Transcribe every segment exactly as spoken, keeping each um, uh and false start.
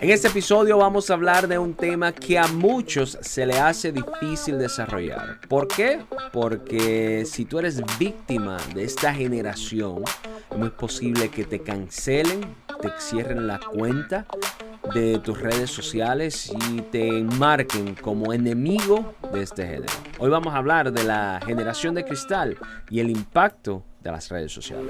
En este episodio vamos a hablar de un tema que a muchos se le hace difícil desarrollar. ¿Por qué? Porque si tú eres víctima de esta generación, es muy posible que te cancelen, te cierren la cuenta de tus redes sociales y te enmarquen como enemigo de este género. Hoy vamos a hablar de la generación de cristal y el impacto de las redes sociales.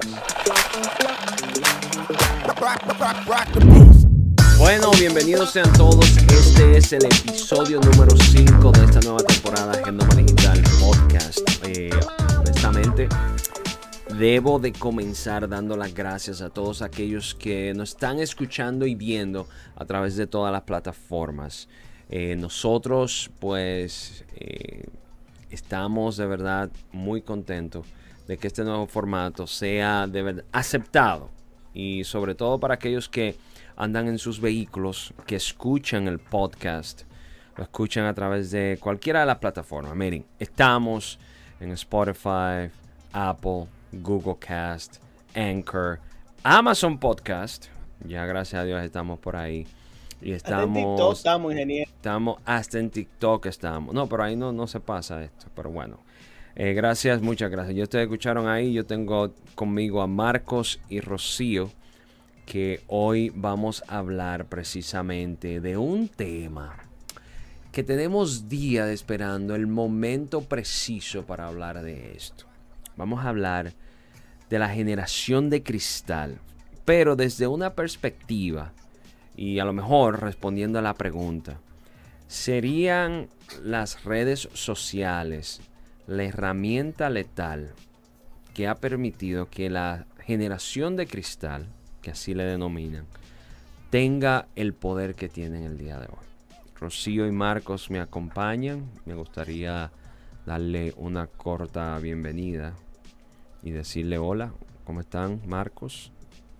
Bueno, bienvenidos sean todos. Este es el episodio número cinco de esta nueva temporada de Genoma Digital Podcast. Eh, honestamente, debo de comenzar dando las gracias a todos aquellos que nos están escuchando y viendo a través de todas las plataformas. Eh, nosotros, pues, eh, estamos de verdad muy contentos de que este nuevo formato sea de verdad aceptado. Y sobre todo para aquellos que andan en sus vehículos, que escuchan el podcast, lo escuchan a través de cualquiera de las plataformas. Miren, estamos en Spotify, Apple, Google Cast, Anchor, Amazon Podcast. Ya gracias a Dios estamos por ahí. Y estamos... Hasta en TikTok estamos, ingeniero. Estamos, hasta en TikTok estamos. No, pero ahí no, no se pasa esto, pero bueno. Eh, gracias, muchas gracias. Ya ustedes escucharon ahí, yo tengo conmigo a Marcos y Rocío, que hoy vamos a hablar precisamente de un tema que tenemos días esperando el momento preciso para hablar de esto. Vamos a hablar de la generación de cristal, pero desde una perspectiva, y a lo mejor respondiendo a la pregunta, ¿serían las redes sociales la herramienta letal que ha permitido que la generación de cristal, que así le denominan, tenga el poder que tiene en el día de hoy? Rocío y Marcos me acompañan. Me gustaría darle una corta bienvenida y decirle hola. ¿Cómo están, Marcos?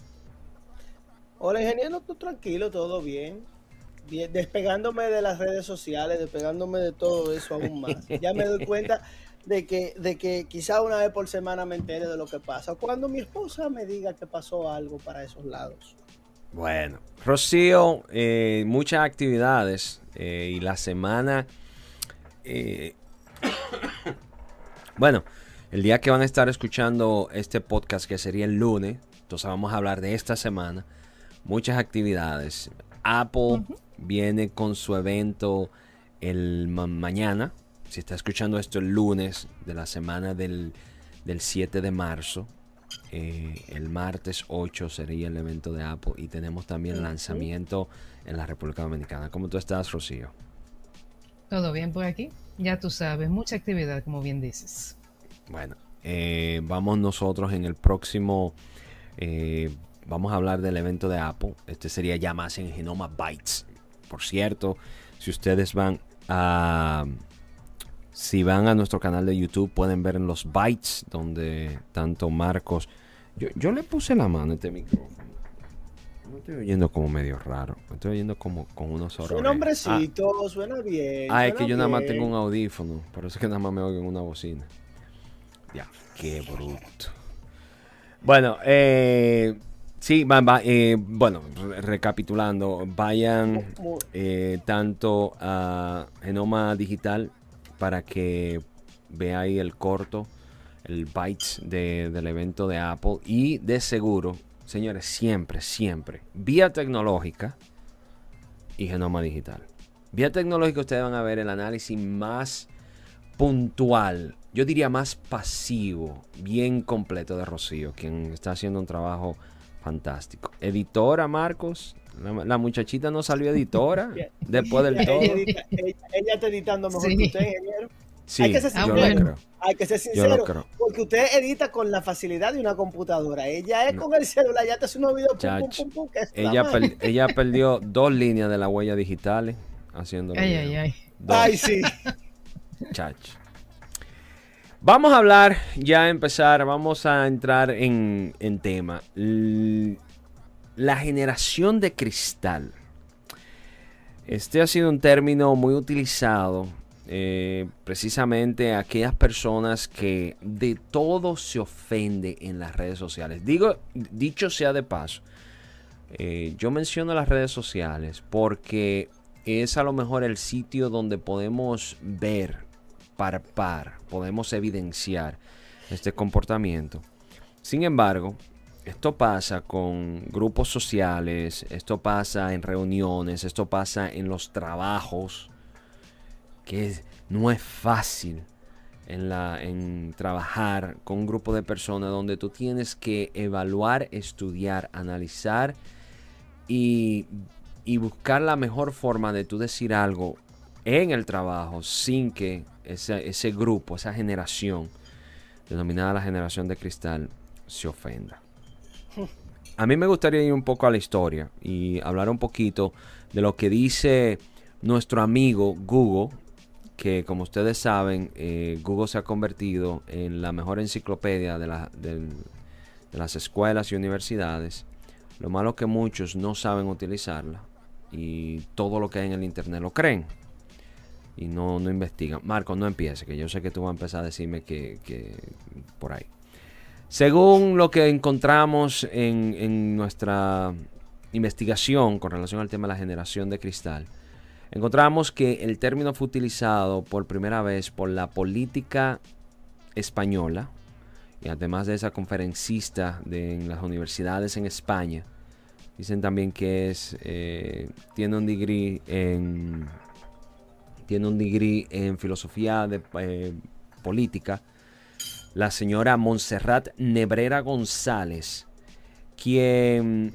Hola, ingeniero, tú tranquilo, todo bien. bien. Despegándome de las redes sociales, despegándome de todo eso aún más. Ya me doy cuenta de que, de que quizá una vez por semana me entere de lo que pasa. Cuando mi esposa me diga que pasó algo para esos lados. Bueno, Rocío, eh, muchas actividades eh, y la semana... Eh, bueno, el día que van a estar escuchando este podcast, que sería el lunes, entonces vamos a hablar de esta semana. Muchas actividades. Apple uh-huh. viene con su evento el ma- mañana. Si está escuchando esto el lunes de la semana del, del siete de marzo, eh, el martes ocho sería el evento de Apple. Y tenemos también el lanzamiento en la República Dominicana. ¿Cómo tú estás, Rocío? Todo bien por aquí. Ya tú sabes, mucha actividad, como bien dices. Bueno, eh, vamos nosotros en el próximo... Eh, vamos a hablar del evento de Apple. Este sería ya más en Genoma Bytes. Por cierto, si ustedes van a... Si van a nuestro canal de YouTube, pueden ver en los bytes donde tanto Marcos... Yo, yo le puse la mano a este micrófono. No estoy oyendo como medio raro. Me estoy oyendo como con unos oros. Suena hombrecito, ah, suena bien. Ah, suena es que yo bien. nada más tengo un audífono. Por eso es que nada más me oigo en una bocina. Ya, qué bruto. Bueno, eh... Sí, va, va, eh, bueno, re- recapitulando, vayan eh, tanto a Genoma Digital para que veáis el corto, el bytes de, del evento de Apple. Y de seguro, señores, siempre, siempre, vía tecnológica y Genoma Digital. Vía tecnológica ustedes van a ver el análisis más puntual, yo diría más pasivo, bien completo de Rocío, quien está haciendo un trabajo fantástico. Editora, Marcos. La, la muchachita no salió editora después del todo. Ella, edita, ella, ella está editando mejor sí. que usted, ingeniero. Sí, hay que ser sincero. Yo lo creo. Hay que ser sincero. Porque usted edita con la facilidad de una computadora. Ella es no. con el celular. Ya te hace unos videos. Pum, pum, pum, pum, que ella, per, ella perdió dos líneas de la huella digitales haciendo. Ay, ay, ay. Dos. Ay, sí. Chacho. Vamos a hablar, ya a empezar, vamos a entrar en, en tema. L- la generación de cristal. Este ha sido un término muy utilizado eh, precisamente a aquellas personas que de todo se ofende en las redes sociales. Digo, dicho sea de paso, Eh, yo menciono las redes sociales porque es a lo mejor el sitio donde podemos ver, par par, podemos evidenciar este comportamiento. Sin embargo, esto pasa con grupos sociales, esto pasa en reuniones, esto pasa en los trabajos, que no es fácil en, la, en trabajar con un grupo de personas donde tú tienes que evaluar, estudiar, analizar y, y buscar la mejor forma de tú decir algo en el trabajo sin que ese, ese grupo, esa generación, denominada la generación de cristal, se ofenda. A mí me gustaría ir un poco a la historia y hablar un poquito de lo que dice nuestro amigo Google, que como ustedes saben, eh, Google se ha convertido en la mejor enciclopedia de, la, de, de las escuelas y universidades. Lo malo es que muchos no saben utilizarla y todo lo que hay en el internet lo creen y no, no investigan. Marco, no empiece, que yo sé que tú vas a empezar a decirme que, que por ahí. Según lo que encontramos en, en nuestra investigación con relación al tema de la generación de cristal, encontramos que el término fue utilizado por primera vez por la política española y además de esa conferencista de, en las universidades en España. Dicen también que es eh, tiene un degree en tiene un degree en filosofía de eh, política. La señora Montserrat Nebrera González, quien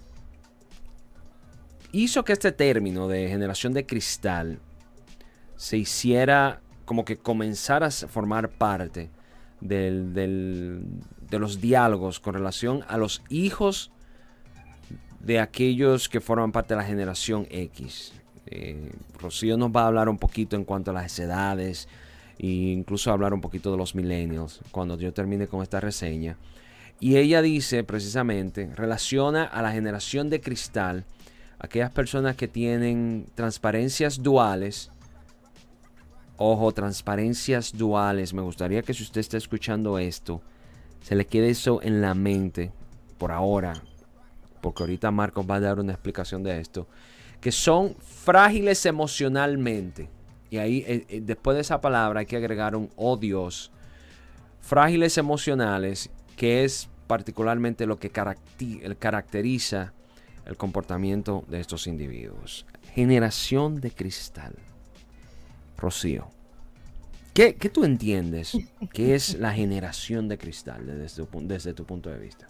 hizo que este término de generación de cristal se hiciera como que comenzara a formar parte del, del, de los diálogos con relación a los hijos de aquellos que forman parte de la generación X. Eh, Rocío nos va a hablar un poquito en cuanto a las edades e incluso hablar un poquito de los millennials cuando yo termine con esta reseña. Y ella dice precisamente, relaciona a la generación de cristal aquellas personas que tienen transparencias duales. Ojo, transparencias duales. Me gustaría que si usted está escuchando esto, se le quede eso en la mente por ahora, porque ahorita Marcos va a dar una explicación de esto, que son frágiles emocionalmente. Y ahí, eh, después de esa palabra, hay que agregar un odios. Frágiles emocionales, que es particularmente lo que caracteriza el comportamiento de estos individuos. Generación de cristal. Rocío, ¿qué, qué tú entiendes que es la generación de cristal desde tu, desde tu punto de vista?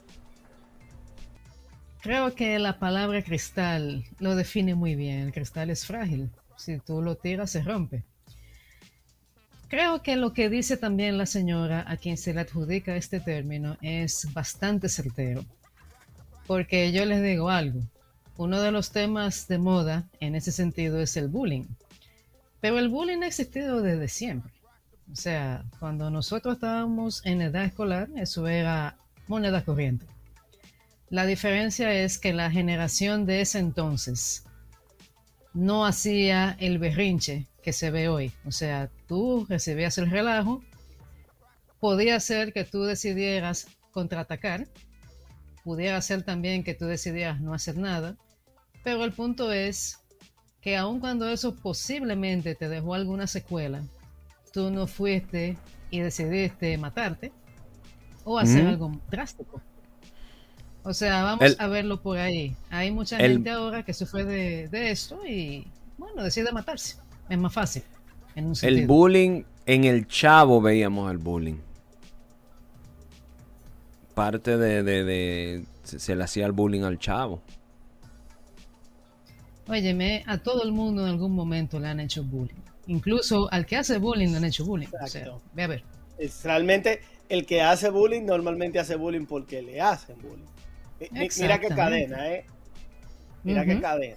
Creo que la palabra cristal lo define muy bien. El cristal es frágil. Si tú lo tiras, se rompe. Creo que lo que dice también la señora a quien se le adjudica este término es bastante certero. Porque yo les digo algo. Uno de los temas de moda en ese sentido es el bullying. Pero el bullying ha existido desde siempre. O sea, cuando nosotros estábamos en edad escolar, eso era moneda corriente. La diferencia es que la generación de ese entonces no hacía el berrinche que se ve hoy. O sea, tú recibías el relajo, podía ser que tú decidieras contraatacar, pudiera ser también que tú decidieras no hacer nada, pero el punto es que aun cuando eso posiblemente te dejó alguna secuela, tú no fuiste y decidiste matarte o hacer mm. algo drástico. O sea, vamos el, a verlo por ahí. Hay mucha el, gente ahora que sufre de, de esto y, bueno, decide matarse. Es más fácil. En un el bullying, en el Chavo veíamos el bullying. Parte de, de, de se, se le hacía el bullying al Chavo. Óyeme, a todo el mundo en algún momento le han hecho bullying. Incluso al que hace bullying le han hecho bullying. Exacto. O sea, ve a ver. Es realmente el que hace bullying normalmente hace bullying porque le hacen bullying. Mira qué cadena, ¿eh? Mira uh-huh. qué cadena.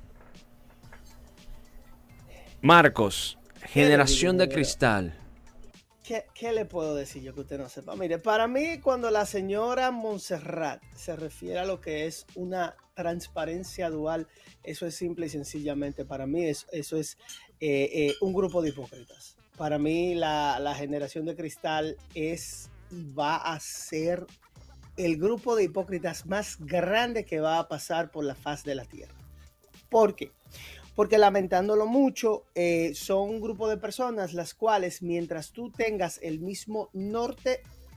Marcos, generación de cristal. ¿Qué, ¿Qué le puedo decir yo que usted no sepa? Mire, para mí cuando la señora Montserrat se refiere a lo que es una transparencia dual, eso es simple y sencillamente, para mí eso, eso es eh, eh, un grupo de hipócritas. Para mí la, la generación de cristal es y va a ser el grupo de hipócritas más grande que va a pasar por la faz de la tierra. ¿Por qué? Porque lamentándolo mucho, eh, son un grupo de personas las cuales mientras tú tengas el mismo norte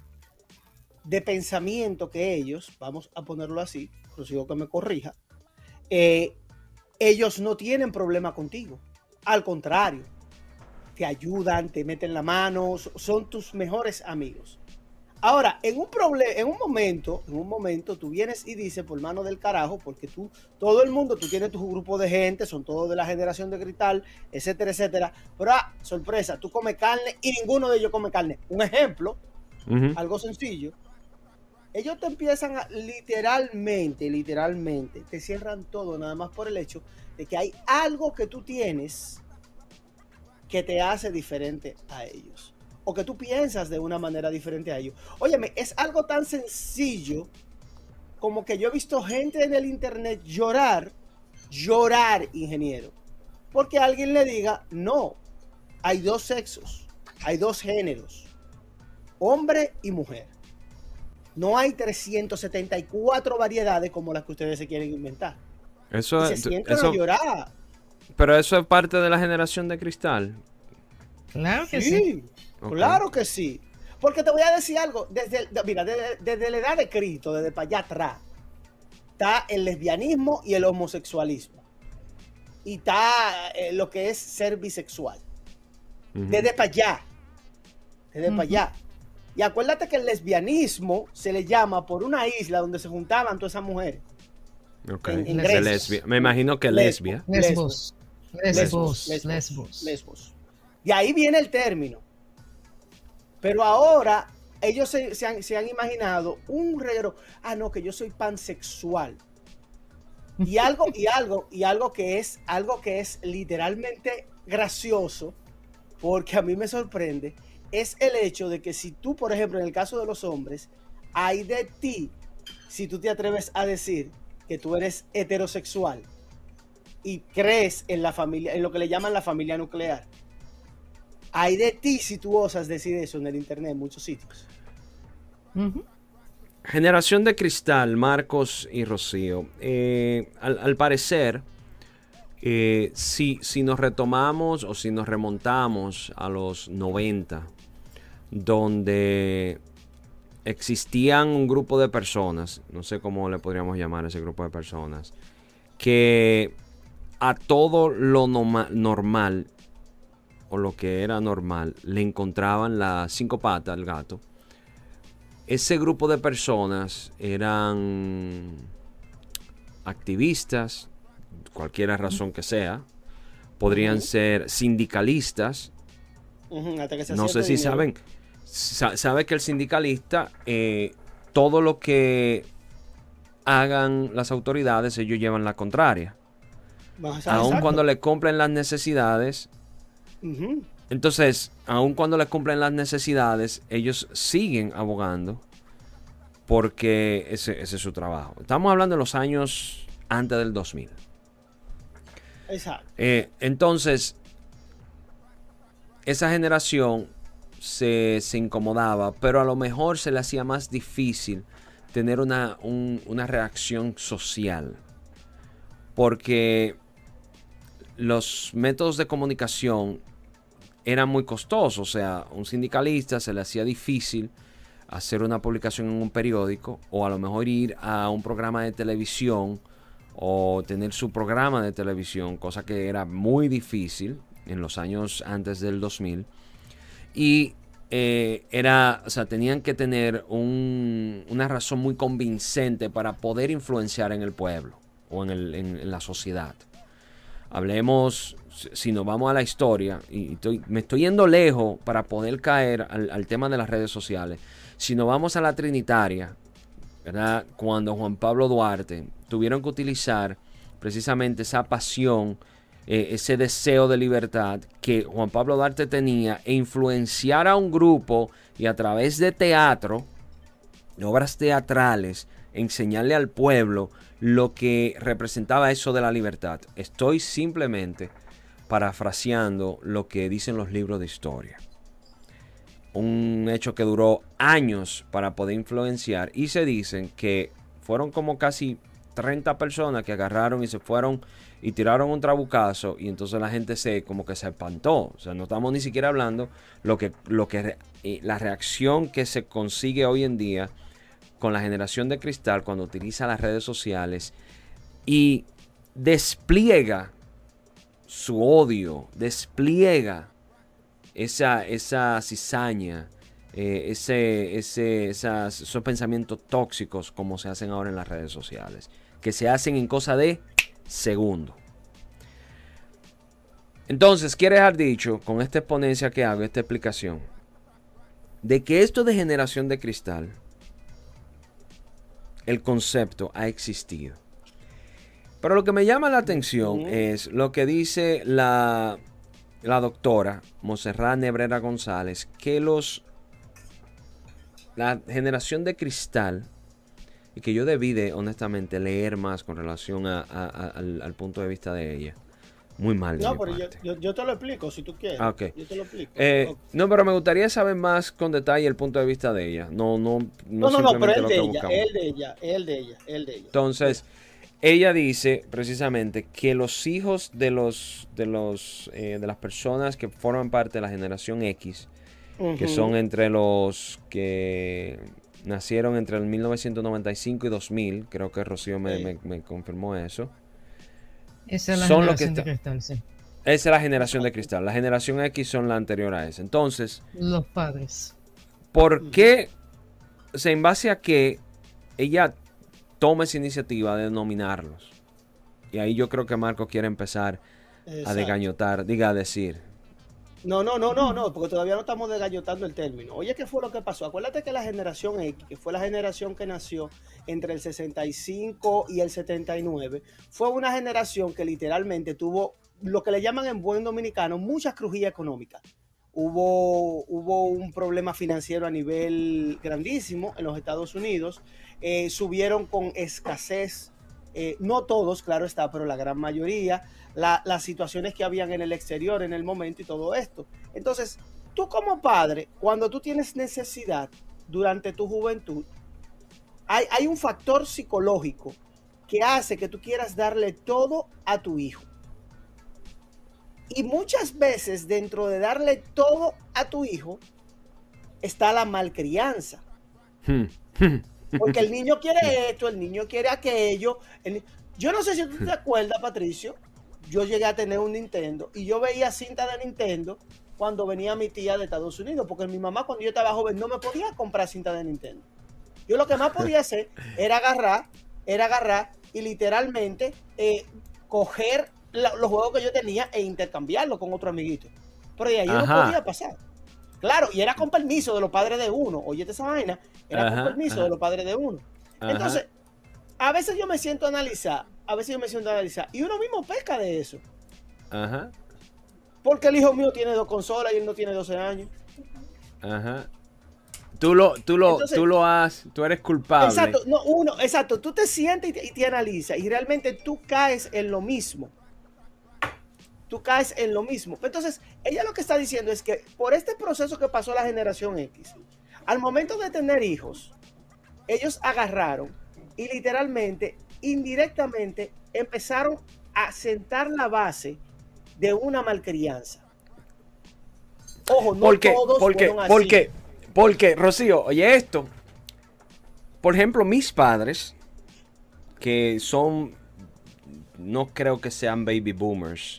de pensamiento que ellos, vamos a ponerlo así, Rocío que me corrija, eh, ellos no tienen problema contigo. Al contrario, te ayudan, te meten la mano, son tus mejores amigos. Ahora, en un problema, en un momento, en un momento tú vienes y dices por mano del carajo, porque tú, todo el mundo, tú tienes tu grupo de gente, son todos de la generación de cristal, etcétera, etcétera. Pero, ah, sorpresa, tú comes carne y ninguno de ellos come carne. Un ejemplo, uh-huh. algo sencillo. Ellos te empiezan a, literalmente, literalmente, te cierran todo nada más por el hecho de que hay algo que tú tienes que te hace diferente a ellos. O que tú piensas de una manera diferente a ellos. Óyeme, es algo tan sencillo como que yo he visto gente en el internet llorar, llorar, ingeniero, porque alguien le diga, no, hay dos sexos, hay dos géneros, hombre y mujer. No hay trescientas setenta y cuatro variedades como las que ustedes se quieren inventar. Eso, y se sienten eso, a llorar. Pero eso es parte de la generación de cristal. Claro que sí. sí. Okay. Claro que sí. Porque te voy a decir algo. Desde, mira, desde, desde la edad de Cristo, desde para allá atrás, está el lesbianismo y el homosexualismo. Y está eh, lo que es ser bisexual. Uh-huh. Desde para allá. Desde uh-huh. para allá. Y acuérdate que el lesbianismo se le llama por una isla donde se juntaban todas esas mujeres. Ok. En, en Grecia. Lesbia. Me imagino que lesbia. Lesbos. Lesbos. Lesbos. Lesbos. Lesbos. Lesbos. Y ahí viene el término. Pero ahora ellos se, se, han, se han imaginado un reguero. Ah, no, que yo soy pansexual. Y algo, y algo, y algo que es, algo que es literalmente gracioso, porque a mí me sorprende, es el hecho de que si tú, por ejemplo, en el caso de los hombres, hay de ti, si tú te atreves a decir que tú eres heterosexual y crees en la familia, en lo que le llaman la familia nuclear. Hay de ti si tú osas decir eso en el internet en muchos sitios. Uh-huh. Generación de cristal, Marcos y Rocío. Eh, al, al parecer, eh, si, si nos retomamos o si nos remontamos a los noventa, donde existían un grupo de personas, no sé cómo le podríamos llamar a ese grupo de personas, que a todo lo norma- normal o lo que era normal le encontraban las cinco patas al gato. Ese grupo de personas eran activistas, cualquier razón que sea, podrían uh-huh. ser sindicalistas. Uh-huh, hasta que se no sé si dinero. saben, sa- sabe que el sindicalista, eh, todo lo que hagan las autoridades, ellos llevan la contraria. Aun cuando le cumplen las necesidades. Uh-huh. Entonces, aun cuando le cumplen las necesidades, ellos siguen abogando porque ese, ese es su trabajo. Estamos hablando de los años antes del dos mil. Exacto. Eh, entonces, esa generación se, se incomodaba, pero a lo mejor se le hacía más difícil tener una, un, una reacción social. Porque los métodos de comunicación eran muy costosos. O sea, un sindicalista se le hacía difícil hacer una publicación en un periódico, o a lo mejor ir a un programa de televisión o tener su programa de televisión, cosa que era muy difícil en los años antes del dos mil. Y eh, era, o sea, tenían que tener un, una razón muy convincente para poder influenciar en el pueblo o en, el, en, en la sociedad. Hablemos, si nos vamos a la historia, y estoy, me estoy yendo lejos para poder caer al, al tema de las redes sociales. Si nos vamos a la Trinitaria, ¿verdad? Cuando Juan Pablo Duarte tuvieron que utilizar precisamente esa pasión, eh, ese deseo de libertad que Juan Pablo Duarte tenía, e influenciar a un grupo y a través de teatro, de obras teatrales, enseñarle al pueblo lo que representaba eso de la libertad. Estoy simplemente parafraseando lo que dicen los libros de historia. un hecho que duró años para poder influenciar. Y se dicen que fueron como casi treinta personas que agarraron y se fueron y tiraron un trabucazo. Y entonces la gente se como que se espantó. O sea, no estamos ni siquiera hablando lo que, lo que la reacción que se consigue hoy en día con la generación de cristal cuando utiliza las redes sociales y despliega su odio, despliega esa, esa cizaña, eh, ese, ese, esas, esos pensamientos tóxicos como se hacen ahora en las redes sociales, que se hacen en cosa de segundo. Entonces, quiere dejar dicho, con esta exponencia que hago, esta explicación, de que esto de generación de cristal, el concepto ha existido. Pero lo que me llama la atención uh-huh. es lo que dice la, la doctora Montserrat Nebrera González, que los la generación de cristal, y que yo debí de, honestamente, leer más con relación a, a, a, al, al punto de vista de ella. Muy mal. No, pero yo, yo, yo te lo explico si tú quieres. Ah, okay. Yo te lo explico. Eh, okay. No, pero me gustaría saber más con detalle el punto de vista de ella. No, no, no, no, no, no pero él de ella, él de ella, él de ella, él de ella. Entonces, ella dice precisamente que los hijos de los, de los, eh, de las personas que forman parte de la generación X, uh-huh. que son entre los que nacieron entre el mil novecientos noventa y cinco y dos mil, creo que Rocío me, sí. me, me confirmó eso. Esa es la son generación que de cristal, sí. Esa es la generación de cristal. La generación X son la anterior a esa. Entonces, los padres. ¿Por qué? O sea, en base a que ella toma esa iniciativa de nominarlos. Y ahí yo creo que Marco quiere empezar Exacto. a degañotar, diga a decir. No, no, no, no, no, porque todavía no estamos desgallotando el término. Oye, ¿qué fue lo que pasó? Acuérdate que la generación X, que fue la generación que nació entre el sesenta y cinco y el setenta y nueve, fue una generación que literalmente tuvo lo que le llaman en buen dominicano muchas crujías económicas. Hubo, hubo un problema financiero a nivel grandísimo en los Estados Unidos. Eh, subieron con escasez, eh, no todos, claro está, pero la gran mayoría. La, las situaciones que habían en el exterior en el momento y todo esto. Entonces, tú como padre, cuando tú tienes necesidad durante tu juventud, hay, hay un factor psicológico que hace que tú quieras darle todo a tu hijo. Y muchas veces dentro de darle todo a tu hijo está la malcrianza. Porque el niño quiere esto, el niño quiere aquello. El, yo no sé si tú te acuerdas, Patricio, yo llegué a tener un Nintendo y yo veía cinta de Nintendo cuando venía mi tía de Estados Unidos, porque mi mamá cuando yo estaba joven no me podía comprar cinta de Nintendo. Yo lo que más podía hacer era agarrar, era agarrar y literalmente eh, coger la, los juegos que yo tenía e intercambiarlos con otro amiguito. Pero de ahí no podía pasar. Claro, y era con permiso de los padres de uno. Oye, esa vaina, era ajá, con permiso ajá. de los padres de uno. Ajá. Entonces, a veces yo me siento a analizar, a veces yo me siento a analizar, y uno mismo pesca de eso. Ajá. Porque el hijo mío tiene dos consolas y él no tiene doce años. Ajá. Tú lo, tú lo, Entonces, tú lo has, tú eres culpable. Exacto, no, uno, exacto, tú te sientes y te, y te analizas, y realmente tú caes en lo mismo. Tú caes en lo mismo. Entonces, ella lo que está diciendo es que por este proceso que pasó la generación X, al momento de tener hijos, ellos agarraron y literalmente, indirectamente, empezaron a sentar la base de una malcrianza. Ojo, no porque, todos porque, fueron así. Porque, porque, Rocío, oye esto. Por ejemplo, mis padres, que son, no creo que sean baby boomers.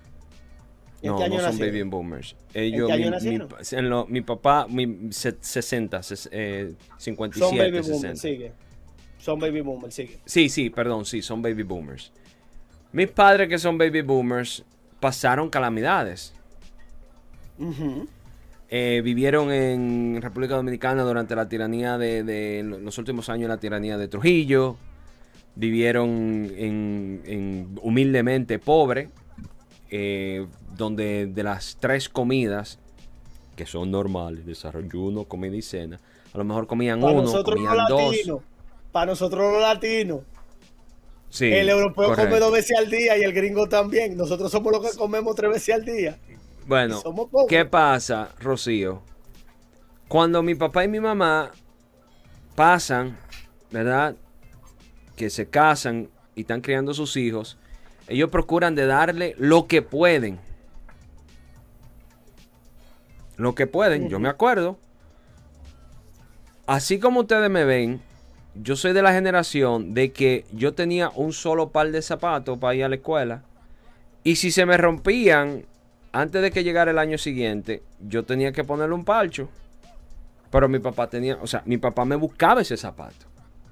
No, no son nacieron? baby boomers. Ellos, ¿En qué año mi, nacieron? mi, en lo, mi papá, mi sesenta, eh, cincuenta y siete, son baby sesenta. Boomers, sigue. Son baby boomers, sigue. Sí, sí, perdón, sí, son baby boomers. Mis padres que son baby boomers pasaron calamidades. Uh-huh. Eh, vivieron en República Dominicana durante la tiranía de, de los últimos años, la tiranía de Trujillo. Vivieron en, en humildemente pobre. Eh, donde de las tres comidas que son normales, desayuno, comida y cena, a lo mejor comían para uno, comían los dos. Latinos, para nosotros los latinos, sí, el europeo correcto. come dos veces al día y el gringo también. Nosotros somos los que comemos tres veces al día. Bueno, ¿qué pasa, Rocío? cuando mi papá y mi mamá pasan, ¿verdad? Que se casan y están criando sus hijos, ellos procuran de darle lo que pueden. Lo que pueden, uh-huh. Yo me acuerdo. Así como ustedes me ven, yo soy de la generación de que yo tenía un solo par de zapatos para ir a la escuela. Y si se me rompían antes de que llegara el año siguiente, yo tenía que ponerle un parcho. Pero mi papá tenía, o sea, mi papá me buscaba ese zapato.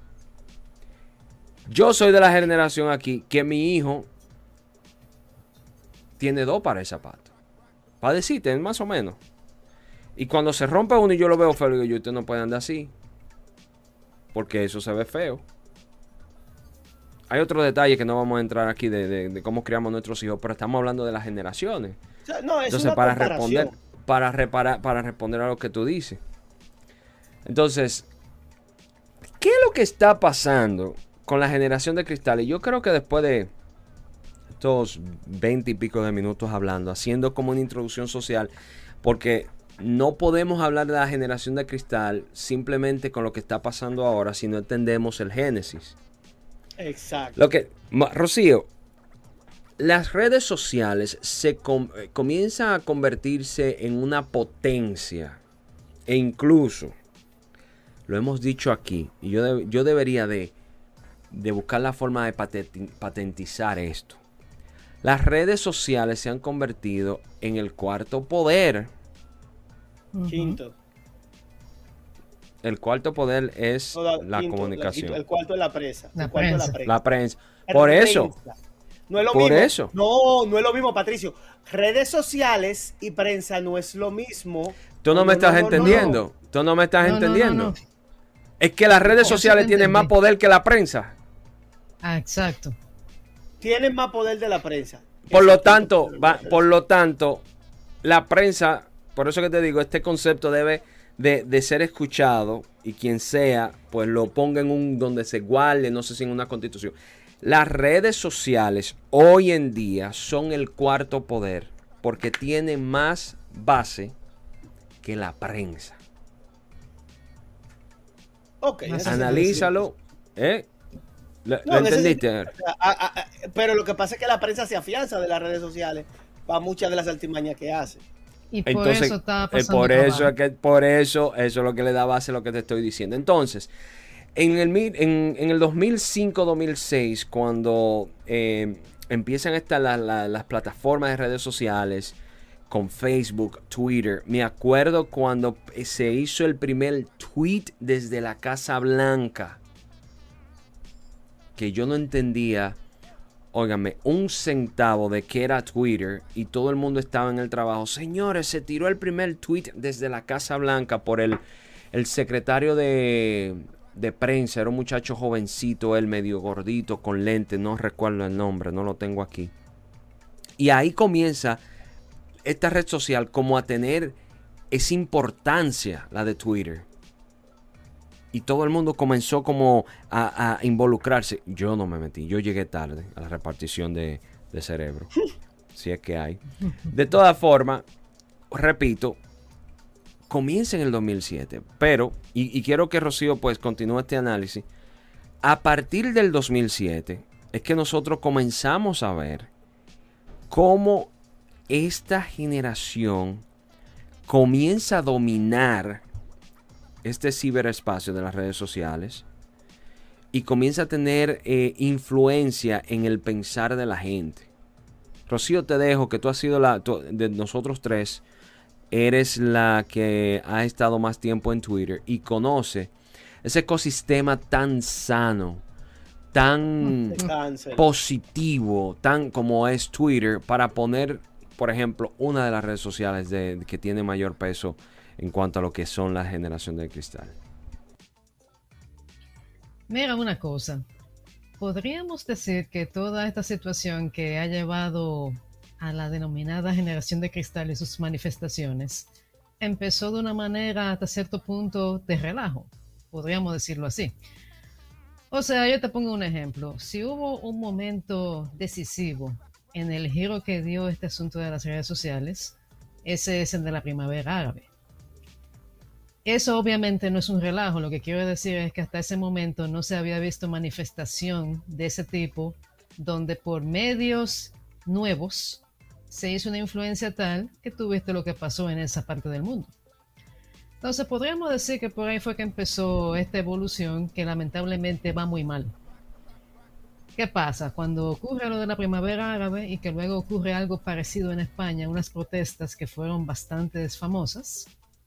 Yo soy de la generación aquí que mi hijo tiene dos pares de zapatos. Para decirte, más o menos. Y cuando se rompe uno y yo lo veo feo, digo yo, usted no puede andar así. Porque eso se ve feo. Hay otro detalle que no vamos a entrar aquí de, de, de cómo criamos nuestros hijos, pero estamos hablando de las generaciones. O sea, no, es Entonces, una para comparación. responder, para reparar, para responder a lo que tú dices. Entonces, ¿qué es lo que está pasando con la generación de cristal? Y yo creo que después de estos veinte y pico de minutos hablando, haciendo como una introducción social, porque no podemos hablar de la generación de cristal simplemente con lo que está pasando ahora si no entendemos el génesis. Exacto. Lo que, Rocío, las redes sociales se com, comienzan a convertirse en una potencia e incluso, lo hemos dicho aquí, y yo, de, yo debería de, de buscar la forma de patenti, patentizar esto. Las redes sociales se han convertido en el cuarto poder. Quinto. El cuarto poder es no, la, la quinto, comunicación. La, el cuarto es la prensa. La el cuarto prensa. es la prensa. La prensa. Por prensa. eso. No es lo Por mismo. eso. No, no es lo mismo, Patricio. Redes sociales y prensa no es lo mismo. Tú no, no me estás no, no, entendiendo. No, no. Tú no me estás no, entendiendo. No, no, no. Es que las redes sociales tienen más poder que la prensa. Ah, exacto. Tienen más poder de la prensa. Por lo tanto, va, por lo tanto, la prensa, por eso que te digo, este concepto debe de, de ser escuchado y quien sea, pues lo ponga en un donde se guarde, no sé si en una constitución. Las redes sociales hoy en día son el cuarto poder porque tienen más base que la prensa. Okay, analízalo, ¿eh? ¿Lo, no, ¿lo entendiste? A, a, a, pero lo que pasa es que la prensa se afianza de las redes sociales para muchas de las artimañas que hace. Y por Entonces, eso está pasando. Eh, por eso es que por eso, eso es lo que le da base a lo que te estoy diciendo. Entonces, en el, en, en el dos mil cinco dos mil seis, cuando eh, empiezan a estar la, la, las plataformas de redes sociales con Facebook, Twitter, me acuerdo cuando se hizo el primer tweet desde la Casa Blanca, que yo no entendía, óigame, un centavo de qué era Twitter y todo el mundo estaba en el trabajo. Señores, se tiró el primer tweet desde la Casa Blanca por el, el secretario de, de prensa. Era un muchacho jovencito, él medio gordito, con lentes, no recuerdo el nombre, no lo tengo aquí. Y ahí comienza esta red social como a tener esa importancia, la de Twitter. Y todo el mundo comenzó como a, a involucrarse. Yo no me metí, yo llegué tarde a la repartición de, de cerebro. Si es que hay. De todas formas, repito, comienza en el dos mil siete. Pero, y, y quiero que Rocío pues continúe este análisis. A partir del dos mil siete es que nosotros comenzamos a ver cómo esta generación comienza a dominar este ciberespacio de las redes sociales y comienza a tener eh, influencia en el pensar de la gente. Rocío, te dejo que tú has sido la, tú, de nosotros tres, eres la que ha estado más tiempo en Twitter y conoce ese ecosistema tan sano, tan positivo, tan como es Twitter, para poner, por ejemplo, una de las redes sociales de, que tiene mayor peso en cuanto a lo que son la generación de cristal. Mira una cosa, podríamos decir que toda esta situación que ha llevado a la denominada generación de cristal y sus manifestaciones empezó de una manera hasta cierto punto de relajo, podríamos decirlo así. O sea, yo te pongo un ejemplo. Si hubo un momento decisivo en el giro que dio este asunto de las redes sociales, ese es el de la primavera árabe. Eso obviamente no es un relajo, lo que quiero decir es que hasta ese momento no se había visto manifestación de ese tipo, donde por medios nuevos se hizo una influencia tal que tuviste lo que pasó en esa parte del mundo. Entonces podríamos decir que por ahí fue que empezó esta evolución que lamentablemente va muy mal. ¿Qué pasa? Cuando ocurre lo de la primavera árabe y que luego ocurre algo parecido en España, unas protestas que fueron bastante famosas,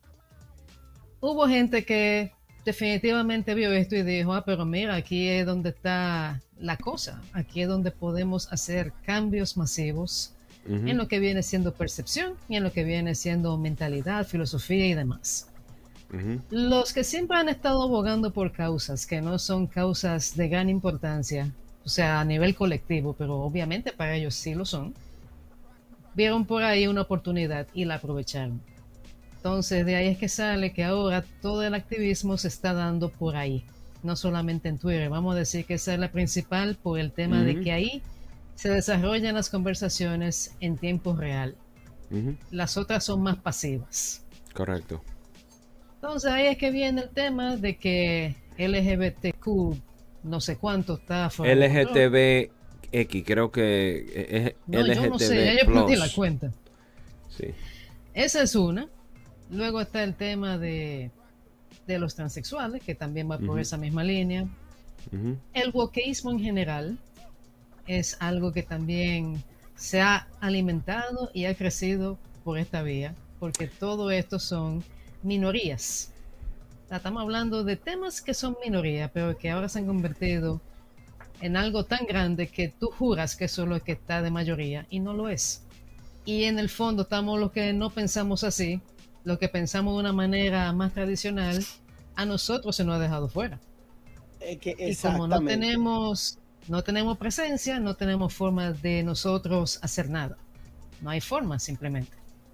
hubo gente que definitivamente vio esto y dijo, ah, pero mira, aquí es donde está la cosa, aquí es donde podemos hacer cambios masivos uh-huh. en lo que viene siendo percepción y en lo que viene siendo mentalidad, filosofía y demás. Uh-huh. Los que siempre han estado abogando por causas que no son causas de gran importancia, o sea, a nivel colectivo, pero obviamente para ellos sí lo son, vieron por ahí una oportunidad y la aprovecharon. Entonces de ahí es que sale que ahora todo el activismo se está dando por ahí, no solamente en Twitter. Vamos a decir que esa es la principal por el tema uh-huh. de que ahí se desarrollan las conversaciones en tiempo real. Uh-huh. Las otras son más pasivas. Correcto. Entonces ahí es que viene el tema de que L G B T Q no sé cuánto está fuera L G T B X, creo que es no, L G T B yo no sé, ya yo perdí la cuenta. Sí. Esa es una. Luego está el tema de, de los transexuales, que también va por uh-huh. esa misma línea. Uh-huh. El wokeísmo en general es algo que también se ha alimentado y ha crecido por esta vía, porque todo esto son minorías. Estamos hablando de temas que son minorías, pero que ahora se han convertido en algo tan grande que tú juras que eso es lo que está de mayoría y no lo es. Y en el fondo estamos los que no pensamos así, los que pensamos de una manera más tradicional, a nosotros se nos ha dejado fuera. Es que y como no tenemos, no tenemos presencia, no tenemos forma de nosotros hacer nada. No hay forma simplemente.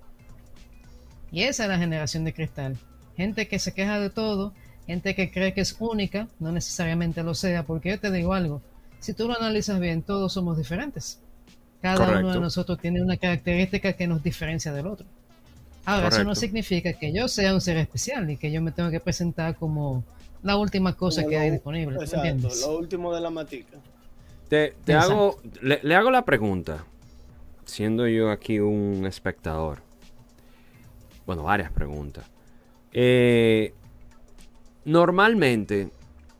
Y esa es la generación de cristal. Gente que se queja de todo, gente que cree que es única, no necesariamente lo sea, porque yo te digo algo, si tú lo analizas bien, todos somos diferentes. Cada Correcto. Uno de nosotros tiene una característica que nos diferencia del otro. Ahora, Correcto. Eso no significa que yo sea un ser especial y que yo me tenga que presentar como la última cosa como que lo, hay disponible. Exacto, lo último de la matica. Te, te hago, le, le hago la pregunta, siendo yo aquí un espectador. Bueno, varias preguntas. Eh, normalmente,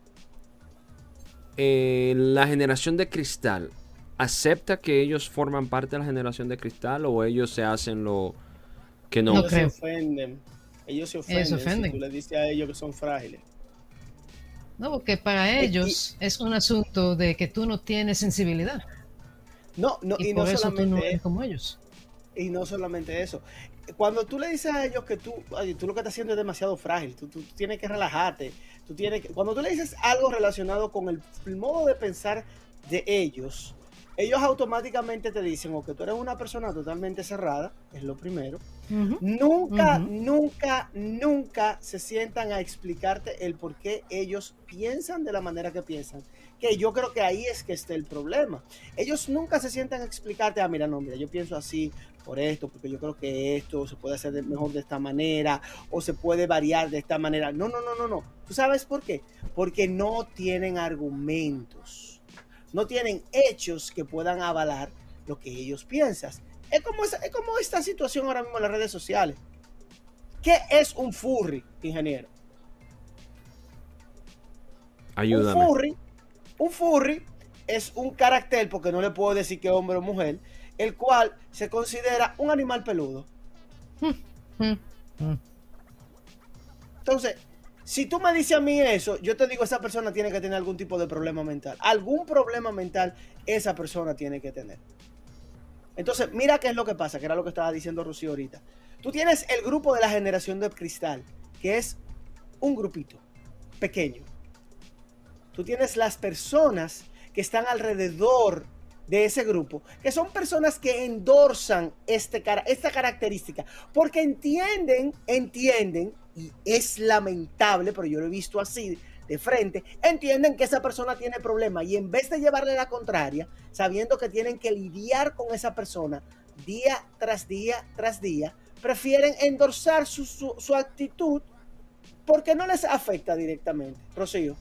eh, la generación de cristal acepta que ellos forman parte de la generación de cristal o ellos se hacen lo que no. Ellos se ofenden. Ellos se ofenden, ellos se ofenden. Si tú les dices a ellos que son frágiles. No, porque para ellos y, es un asunto de que tú no tienes sensibilidad. No, no, y, y no por eso solamente tú no eres como ellos. Y no solamente eso. Cuando tú le dices a ellos que tú, oye, tú lo que estás haciendo es demasiado frágil, tú, tú, tú tienes que relajarte, tú tienes que, cuando tú le dices algo relacionado con el, el modo de pensar de ellos, ellos automáticamente te dicen o que tú eres una persona totalmente cerrada, es lo primero. Uh-huh. Nunca, uh-huh. nunca, nunca se sientan a explicarte el por qué ellos piensan de la manera que piensan. Que yo creo que ahí es que está el problema. Ellos nunca se sientan a explicarte, ah, mira, no, mira, yo pienso así por esto, porque yo creo que esto se puede hacer de mejor de esta manera, o se puede variar de esta manera. No, no, no, no, no. ¿Tú sabes por qué? Porque no tienen argumentos. No tienen hechos que puedan avalar lo que ellos piensan. Es como, es como esta situación ahora mismo en las redes sociales. ¿Qué es un furry, ingeniero? Ayúdame. Un furry, un furry es un carácter, porque no le puedo decir que hombre o mujer, el cual se considera un animal peludo. Entonces, si tú me dices a mí eso, yo te digo, esa persona tiene que tener algún tipo de problema mental. Algún problema mental esa persona tiene que tener. Entonces, mira qué es lo que pasa, que era lo que estaba diciendo Rocío ahorita. Tú tienes el grupo de la generación de cristal, que es un grupito pequeño. Tú tienes las personas que están alrededor de ese grupo, que son personas que endorsan este, esta característica, porque entienden, entienden, y es lamentable, pero yo lo he visto así de frente, entienden que esa persona tiene problemas y en vez de llevarle la contraria, sabiendo que tienen que lidiar con esa persona día tras día tras día, prefieren endorsar su, su, su actitud ¿por qué no les afecta directamente? Rocío.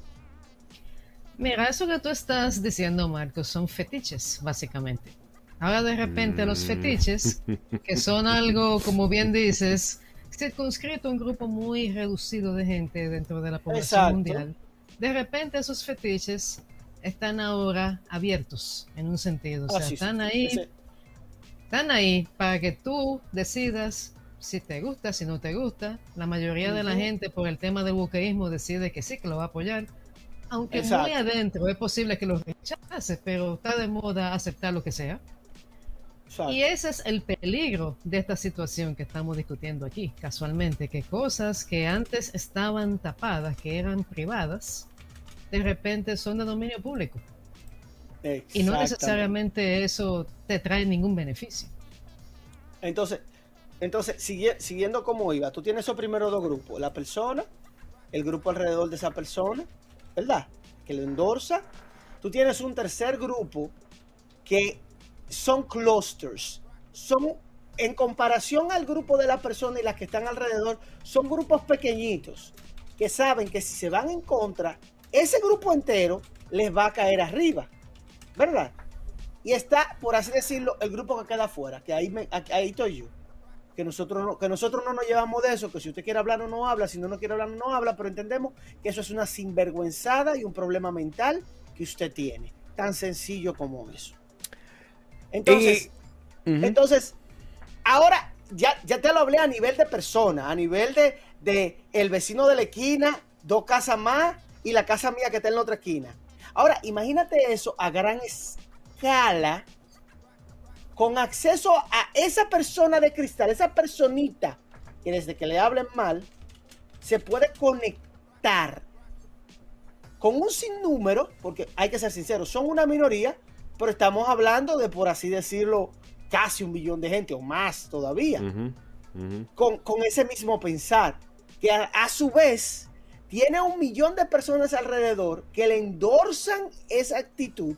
Mira, eso que tú estás diciendo, Marcos, son fetiches, básicamente. Ahora de repente los fetiches, que son algo, como bien dices, circunscrito a un grupo muy reducido de gente dentro de la población Exacto. mundial, de repente esos fetiches están ahora abiertos, en un sentido. O sea, Ah, sí, están sí, ahí, ese- están ahí para que tú decidas si te gusta, si no te gusta. La mayoría de la Ujú. gente, por el tema del buqueísmo, decide que sí, que lo va a apoyar. Aunque Exacto. muy adentro es posible que lo rechace, pero está de moda aceptar lo que sea. exacto. Y ese es el peligro de esta situación que estamos discutiendo aquí, casualmente, que cosas que antes estaban tapadas, que eran privadas, de repente son de dominio público. Y no Exactamente. necesariamente eso te trae ningún beneficio. Entonces, entonces sigui- siguiendo como iba, tú tienes esos primeros dos grupos, la persona, el grupo alrededor de esa persona, ¿verdad? Que lo endorsa. Tú tienes un tercer grupo que son clusters, son en comparación al grupo de la persona y las que están alrededor, son grupos pequeñitos que saben que si se van en contra, ese grupo entero les va a caer arriba, ¿verdad? Y está, por así decirlo, el grupo que queda afuera, que ahí, me, ahí estoy yo. Que nosotros, no, que nosotros no nos llevamos de eso, que si usted quiere hablar o no habla, si no, no quiere hablar no habla, pero entendemos que eso es una sinvergüenzada y un problema mental que usted tiene. Tan sencillo como eso. Entonces, Y- Ujú. entonces ahora ya, ya te lo hablé a nivel de persona, a nivel de, de el vecino de la esquina, dos casas más y la casa mía que está en la otra esquina. Ahora, imagínate eso a gran escala, con acceso a esa persona de cristal, esa personita que desde que le hablen mal, se puede conectar con un sinnúmero, porque hay que ser sinceros, son una minoría, pero estamos hablando de, por así decirlo, casi un millón de gente o más todavía, Ujú, ujú. con, con ese mismo pensar, que a, a su vez tiene un millón de personas alrededor que le endorsan esa actitud.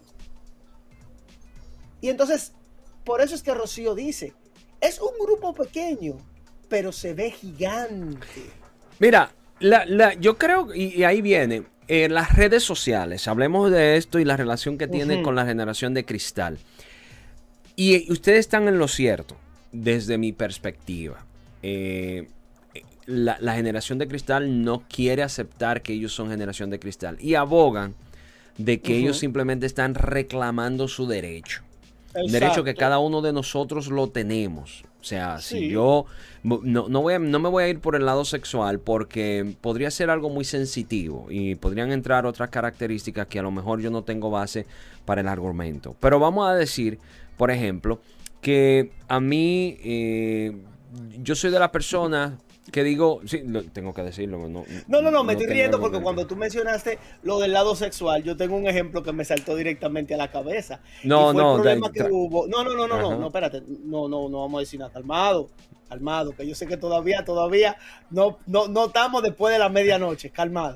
Y entonces, por eso es que Rocío dice, es un grupo pequeño, pero se ve gigante. Mira, la, la, yo creo, y, y ahí viene, eh, las redes sociales, hablemos de esto y la relación que tiene Ujú. con la generación de cristal. Y, y ustedes están en lo cierto, desde mi perspectiva. Eh, la, la generación de cristal no quiere aceptar que ellos son generación de cristal y abogan de que Ujú. ellos simplemente están reclamando su derecho. Exacto. Derecho que cada uno de nosotros lo tenemos. O sea, Sí. si yo no, no, voy a, no me voy a ir por el lado sexual porque podría ser algo muy sensitivo y podrían entrar otras características que a lo mejor yo no tengo base para el argumento. Pero vamos a decir, por ejemplo, que a mí, eh, yo soy de la persona que digo, sí, lo, tengo que decirlo. No, No, no, no, me estoy tengo riendo porque argumento. cuando tú mencionaste lo del lado sexual, yo tengo un ejemplo que me saltó directamente a la cabeza. No, y fue no, el problema de- que tra- hubo. No, no, no, no, no, Ajá. no, espérate. No, no, no vamos a decir nada. Calmado, calmado, que yo sé que todavía, todavía no, no, no estamos después de la medianoche. Calmado.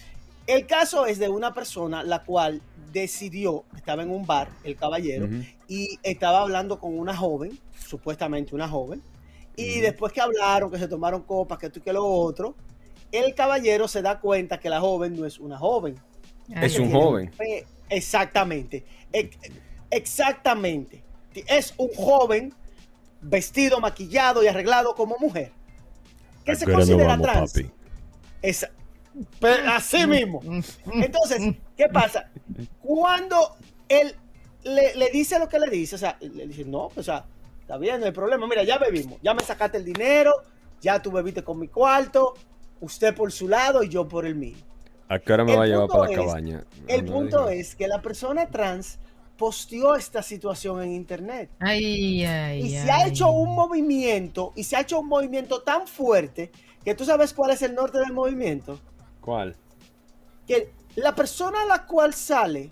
El caso es de una persona la cual decidió, estaba en un bar, el caballero, Ujú. y estaba hablando con una joven, supuestamente una joven, y Ujú. después que hablaron, que se tomaron copas, que esto y que lo otro, el caballero se da cuenta que la joven no es una joven. Ay, Es que un ay, tiene joven. pe- Exactamente. Ex- Exactamente. Es un joven vestido, maquillado y arreglado como mujer. Que se considera trans. Esa- Pero así mismo. Mm, mm, Entonces, mm. ¿qué pasa? Cuando él le, le dice lo que le dice, o sea, le dice, no, o sea, está bien, no hay problema, mira, ya bebimos, ya me sacaste el dinero, ya tú bebiste con mi cuarto, usted por su lado y yo por el mío. ¿A qué hora me El va a llevar punto para la es- cabaña? El No, punto dijo. es que la persona trans posteó esta situación en internet Ay, ay, y se ay. ha hecho un movimiento, y se ha hecho un movimiento tan fuerte que tú sabes cuál es el norte del movimiento. ¿Cuál? Que la persona a la cual sale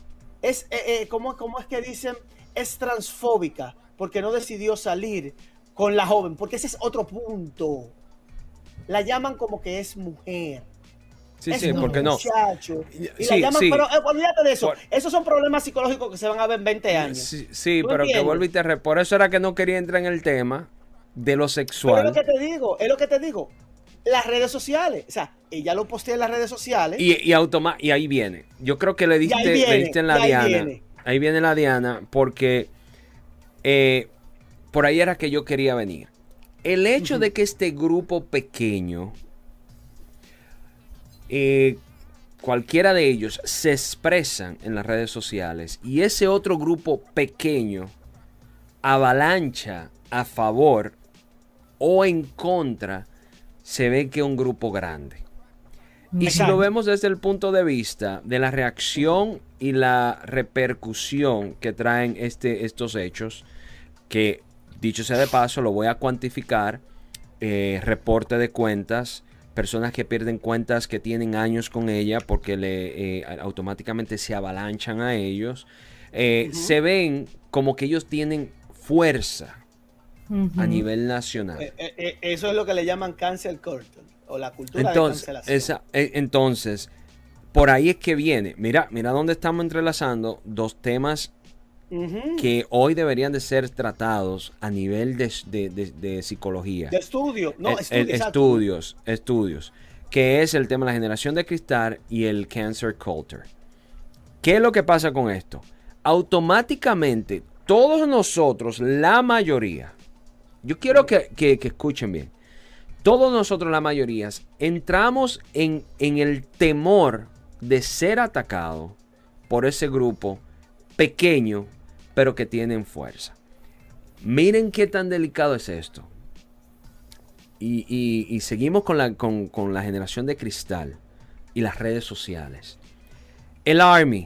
es, eh, eh, ¿cómo, cómo es que dicen? Es transfóbica, porque no decidió salir con la joven, porque ese es otro punto. La llaman como que es mujer. Sí, es sí, un porque no. muchacho. Y Sí, la llaman, sí. pero eh, olvídate de eso. Por- Esos son problemas psicológicos que se van a ver en veinte años. Sí, sí, ¿Tú pero que entiendes? vuelvo y te re- por eso era que no quería entrar en el tema de lo Pero es sexual. lo que te digo, es lo que te digo. las redes sociales. O sea, ella lo postea en las redes sociales. Y, y, automa y ahí viene. Yo creo que le diste, ahí viene, le diste en la ahí diana. Viene. Ahí viene la diana porque eh, por ahí era que yo quería venir. El hecho uh-huh. de que este grupo pequeño, eh, cualquiera de ellos, se expresan en las redes sociales y ese otro grupo pequeño avalancha a favor o en contra, se ve que es un grupo grande. Y si lo vemos desde el punto de vista de la reacción y la repercusión que traen este, estos hechos, que dicho sea de paso, lo voy a cuantificar, eh, reporte de cuentas, personas que pierden cuentas que tienen años con ella porque le, eh, automáticamente se avalanchan a ellos, eh, uh-huh. se ven como que ellos tienen fuerza uh-huh. a nivel nacional. Eh, eh, eso es lo que le llaman cancel culture, o la cultura entonces, de cancelación. Esa, eh, entonces, por ahí es que viene. Mira, mira dónde estamos entrelazando dos temas uh-huh. que hoy deberían de ser tratados a nivel de, de, de, de psicología. De estudio, no, el, estudio, el, estudios, estudios, que es el tema de la generación de cristal y el cancer culture. ¿Qué es lo que pasa con esto? Automáticamente, todos nosotros, la mayoría, yo quiero que, que, que escuchen bien, todos nosotros, la mayoría, entramos en, en el temor de ser atacado por ese grupo pequeño, pero que tienen fuerza. Miren qué tan delicado es esto. Y, y, y seguimos con la, con, con la generación de cristal y las redes sociales. El Army,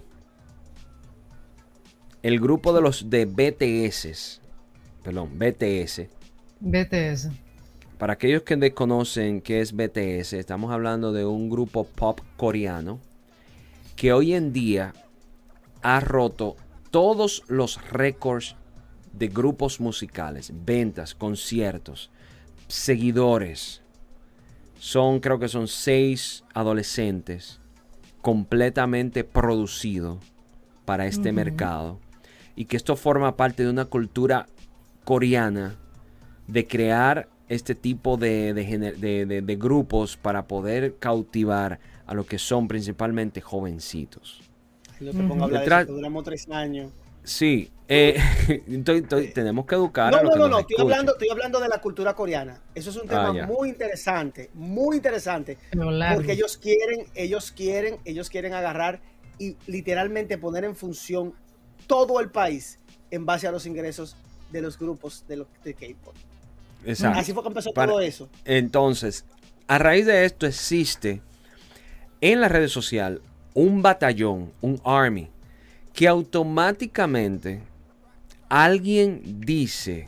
el grupo de los de B T S, perdón, B T S. B T S. Para aquellos que desconocen qué es B T S, estamos hablando de un grupo pop coreano que hoy en día ha roto todos los récords de grupos musicales, ventas, conciertos, seguidores. Son, creo que son seis adolescentes completamente producidos para este uh-huh. mercado. Y que esto forma parte de una cultura coreana de crear este tipo de, de, de, de, de grupos para poder cautivar a lo que son principalmente jovencitos. Yo te pongo a hablar Detrás... de eso, que duramos tres años. Sí, eh, estoy, estoy, tenemos que educar no, a los no, que no, nos no, estoy hablando, estoy hablando de la cultura coreana. Eso es un tema ah, muy interesante, muy interesante, porque ellos quieren, ellos quieren, ellos quieren agarrar y literalmente poner en función todo el país en base a los ingresos de los grupos de, los, de K-pop. Exacto. Así fue que empezó Para, todo eso. Entonces, a raíz de esto existe en las redes sociales un batallón, un army, que automáticamente alguien dice,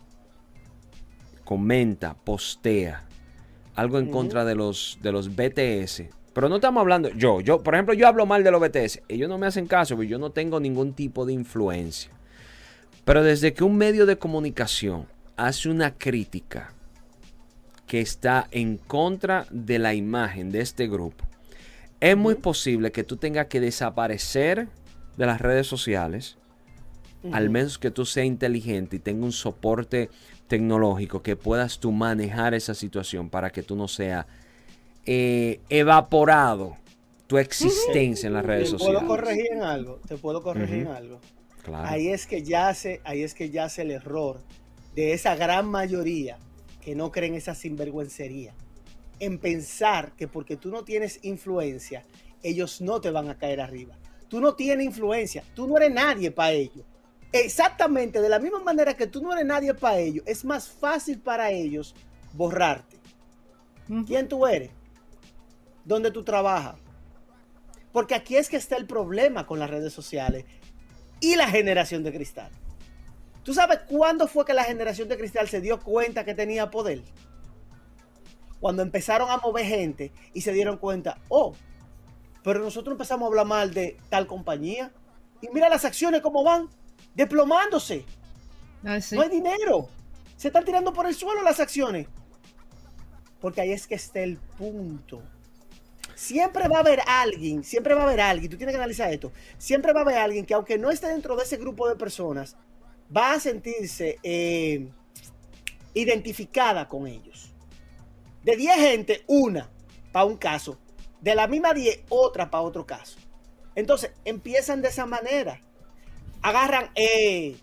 comenta, postea algo en uh-huh. contra de los, de los B T S. Pero no estamos hablando, yo, yo, por ejemplo, yo hablo mal de los B T S. Ellos no me hacen caso, porque yo no tengo ningún tipo de influencia. Pero desde que un medio de comunicación hace una crítica que está en contra de la imagen de este grupo, es muy posible que tú tengas que desaparecer de las redes sociales, uh-huh. al menos que tú seas inteligente y tengas un soporte tecnológico que puedas tú manejar esa situación para que tú no seas eh, evaporado tu existencia uh-huh. en las redes te sociales. Te puedo corregir en algo, te puedo corregir uh-huh. en algo. Claro. Ahí es que yace, ahí es que yace el error de esa gran mayoría que no creen esa sinvergüencería, en pensar que porque tú no tienes influencia, ellos no te van a caer arriba. Tú no tienes influencia, tú no eres nadie para ellos. Exactamente, de la misma manera que tú no eres nadie para ellos, es más fácil para ellos borrarte. Uh-huh. ¿Quién tú eres? ¿Dónde tú trabajas? Porque aquí es que está el problema con las redes sociales y la generación de cristal. ¿Tú sabes cuándo fue que la generación de cristal se dio cuenta que tenía poder? Cuando empezaron a mover gente y se dieron cuenta, oh, pero nosotros empezamos a hablar mal de tal compañía y mira las acciones cómo van, desplomándose. Ah, sí. No hay dinero. Se están tirando por el suelo las acciones. Porque ahí es que está el punto. Siempre va a haber alguien, siempre va a haber alguien, tú tienes que analizar esto, siempre va a haber alguien que aunque no esté dentro de ese grupo de personas, va a sentirse eh, identificada con ellos. De diez gente, una para un caso. De la misma diez, otra para otro caso. Entonces, empiezan de esa manera. Agarran, eh,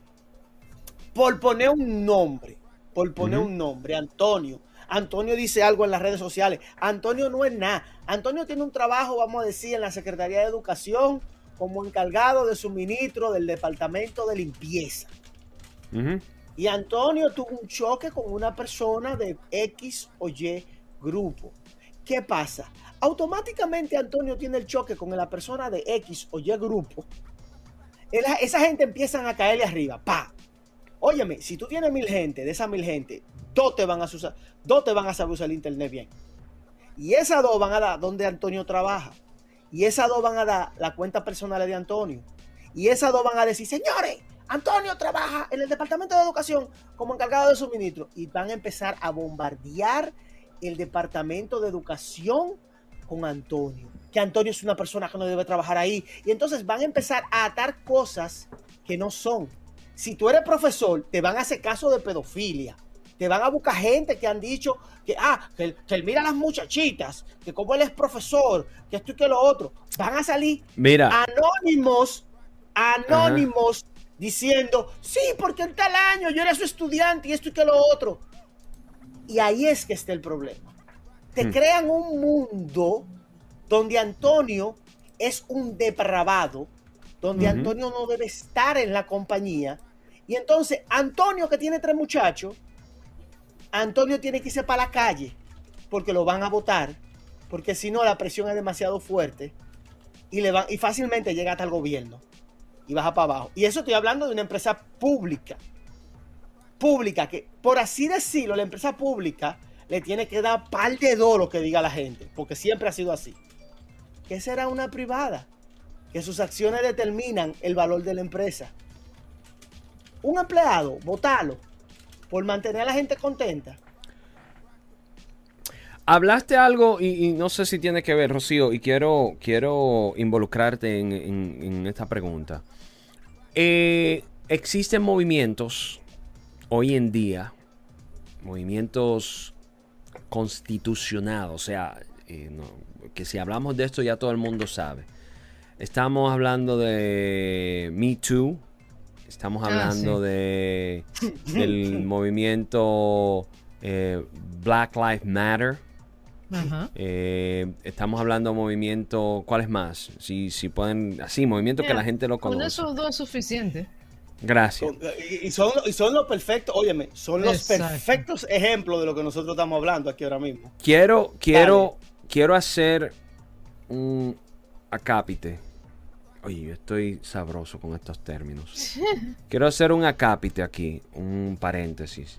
por poner un nombre, por poner uh-huh. un nombre, Antonio. Antonio dice algo en las redes sociales. Antonio no es nada. Antonio tiene un trabajo, vamos a decir, en la Secretaría de Educación como encargado de suministro del departamento de limpieza. Uh-huh. Y Antonio tuvo un choque con una persona de X o Y grupo. ¿Qué pasa? Automáticamente Antonio tiene el choque con la persona de X o Y grupo. Esa gente empiezan a caerle arriba. ¡Pa! Óyeme, si tú tienes mil gente, de esas mil gente, dos te van a usar, dos te van a saber usar el internet bien. Y esas dos van a dar donde Antonio trabaja. Y esas dos van a dar la cuenta personal de Antonio. Y esas dos van a decir, señores, Antonio trabaja en el Departamento de Educación como encargado de suministro. Y van a empezar a bombardear el Departamento de Educación con Antonio. Que Antonio es una persona que no debe trabajar ahí. Y entonces van a empezar a atar cosas que no son. Si tú eres profesor, te van a hacer caso de pedofilia. Te van a buscar gente que han dicho que, ah, que él, que él mira a las muchachitas, que como él es profesor, que esto y que lo otro. Van a salir mira. anónimos, anónimos, ajá, diciendo, sí, porque en tal año yo era su estudiante y esto y que lo otro. Y ahí es que está el problema. Te hmm. crean un mundo donde Antonio es un depravado, donde uh-huh. Antonio no debe estar en la compañía. Y entonces, Antonio, que tiene tres muchachos, Antonio tiene que irse para la calle porque lo van a votar, porque si no la presión es demasiado fuerte y, le van, y fácilmente llega hasta el gobierno y baja para abajo. Y eso estoy hablando de una empresa pública. Pública, que por así decirlo, la empresa pública le tiene que dar par de do lo que diga la gente, porque siempre ha sido así. ¿Qué será una privada? Que sus acciones determinan el valor de la empresa. Un empleado, votarlo por mantener a la gente contenta. Hablaste algo y, y no sé si tiene que ver, Rocío, y quiero, quiero involucrarte en, en, en esta pregunta. Eh, existen movimientos hoy en día, movimientos constitucionados, o sea, eh, no, que si hablamos de esto ya todo el mundo sabe. Estamos hablando de Me Too, estamos hablando ah, sí. de del movimiento eh, Black Lives Matter. Uh-huh. Eh, estamos hablando de movimiento, ¿cuáles más? Si, si pueden, así, movimiento Mira, que la gente lo conoce. Con esos dos es suficiente. Gracias. Y son, y son los perfectos, óyeme, son los Exacto. perfectos ejemplos de lo que nosotros estamos hablando aquí ahora mismo. Quiero, quiero, Dale. quiero hacer un acápite. Oye, yo estoy sabroso con estos términos. Quiero hacer un acápite aquí, un paréntesis.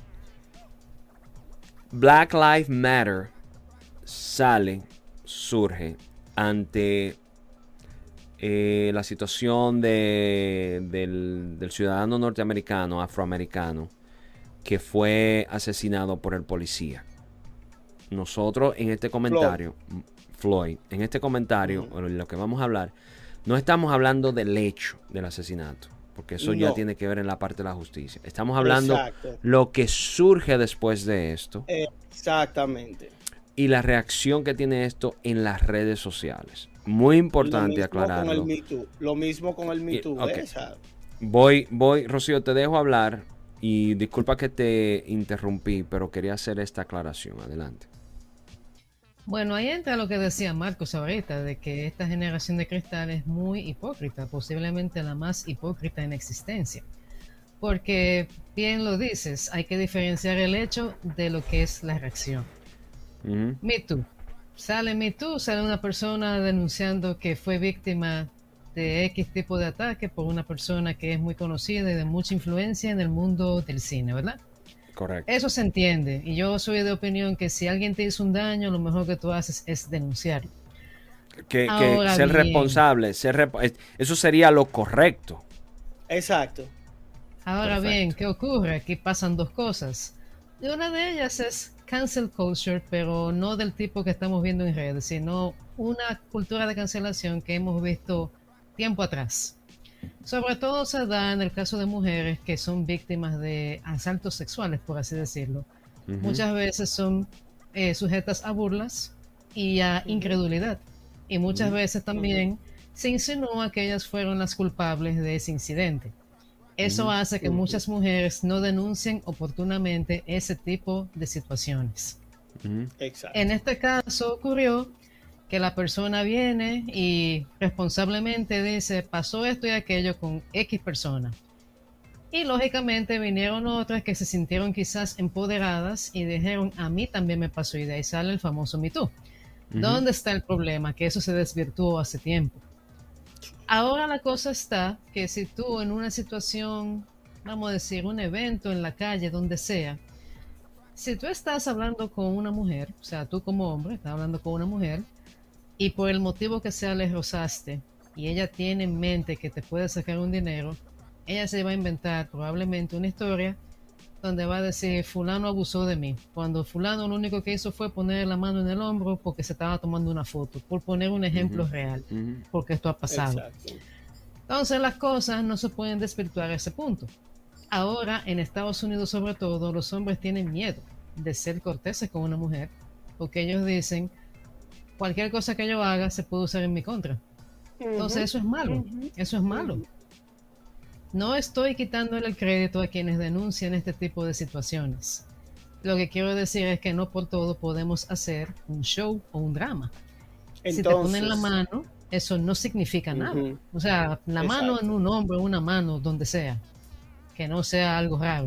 Black Lives Matter sale, surge ante eh, la situación de, del, del ciudadano norteamericano, afroamericano, que fue asesinado por el policía. Nosotros en este comentario, Floyd, Floyd en este comentario, uh-huh. en lo que vamos a hablar, no estamos hablando del hecho del asesinato, porque eso no. ya tiene que ver en la parte de la justicia. Estamos hablando Exacto. lo que surge después de esto. Exactamente. Y la reacción que tiene esto en las redes sociales. Muy importante lo aclararlo. Con el Me Too. Lo mismo con el Me Too. Okay. ¿eh? Voy, voy, Rocío, te dejo hablar y disculpa que te interrumpí, pero quería hacer esta aclaración. Adelante. Bueno, ahí entra lo que decía Marcos ahorita, de que esta generación de cristal es muy hipócrita, posiblemente la más hipócrita en existencia. Porque, bien lo dices, hay que diferenciar el hecho de lo que es la reacción. Uh-huh. Me Too. Sale Me Too, sale una persona denunciando que fue víctima de X tipo de ataque por una persona que es muy conocida y de mucha influencia en el mundo del cine, ¿verdad? Correcto. Eso se entiende. Y yo soy de opinión que si alguien te hizo un daño, lo mejor que tú haces es denunciarlo. Que, que ser bien. responsable, ser rep- eso sería lo correcto. Exacto. Ahora Perfecto. bien, ¿qué ocurre? Aquí pasan dos cosas. Y una de ellas es cancel culture, pero no del tipo que estamos viendo en redes, sino una cultura de cancelación que hemos visto tiempo atrás. Sobre todo se da en el caso de mujeres que son víctimas de asaltos sexuales, por así decirlo. Uh-huh. Muchas veces son eh, sujetas a burlas y a incredulidad. Y muchas Ujú. veces también se insinúa que ellas fueron las culpables de ese incidente. Eso Ujú. hace que Ujú. muchas mujeres no denuncien oportunamente ese tipo de situaciones. Ujú. Exacto. En este caso ocurrió que la persona viene y responsablemente dice, pasó esto y aquello con X persona. Y lógicamente vinieron otras que se sintieron quizás empoderadas y dijeron, a mí también me pasó, y de ahí sale el famoso Me Too. Ujú. ¿Dónde está el problema? Que eso se desvirtuó hace tiempo. Ahora la cosa está que si tú en una situación, vamos a decir, un evento en la calle, donde sea, si tú estás hablando con una mujer, o sea, tú como hombre estás hablando con una mujer, y por el motivo que sea le rozaste, y ella tiene en mente que te puede sacar un dinero, ella se va a inventar probablemente una historia donde va a decir, fulano abusó de mí, cuando fulano lo único que hizo fue poner la mano en el hombro porque se estaba tomando una foto, por poner un ejemplo Ujú. real, Ujú. porque esto ha pasado. Exacto. Entonces las cosas no se pueden desvirtuar a ese punto. Ahora, en Estados Unidos sobre todo, los hombres tienen miedo de ser corteses con una mujer, porque ellos dicen, cualquier cosa que yo haga se puede usar en mi contra. Entonces eso es malo, Ujú. eso es malo. Ujú. No estoy quitándole el crédito a quienes denuncian este tipo de situaciones. Lo que quiero decir es que no por todo podemos hacer un show o un drama. Si te ponen la Entonces, mano, eso no significa nada. ujú. O sea, la mano en Exacto. un hombro, una mano, donde sea. Que no sea algo raro.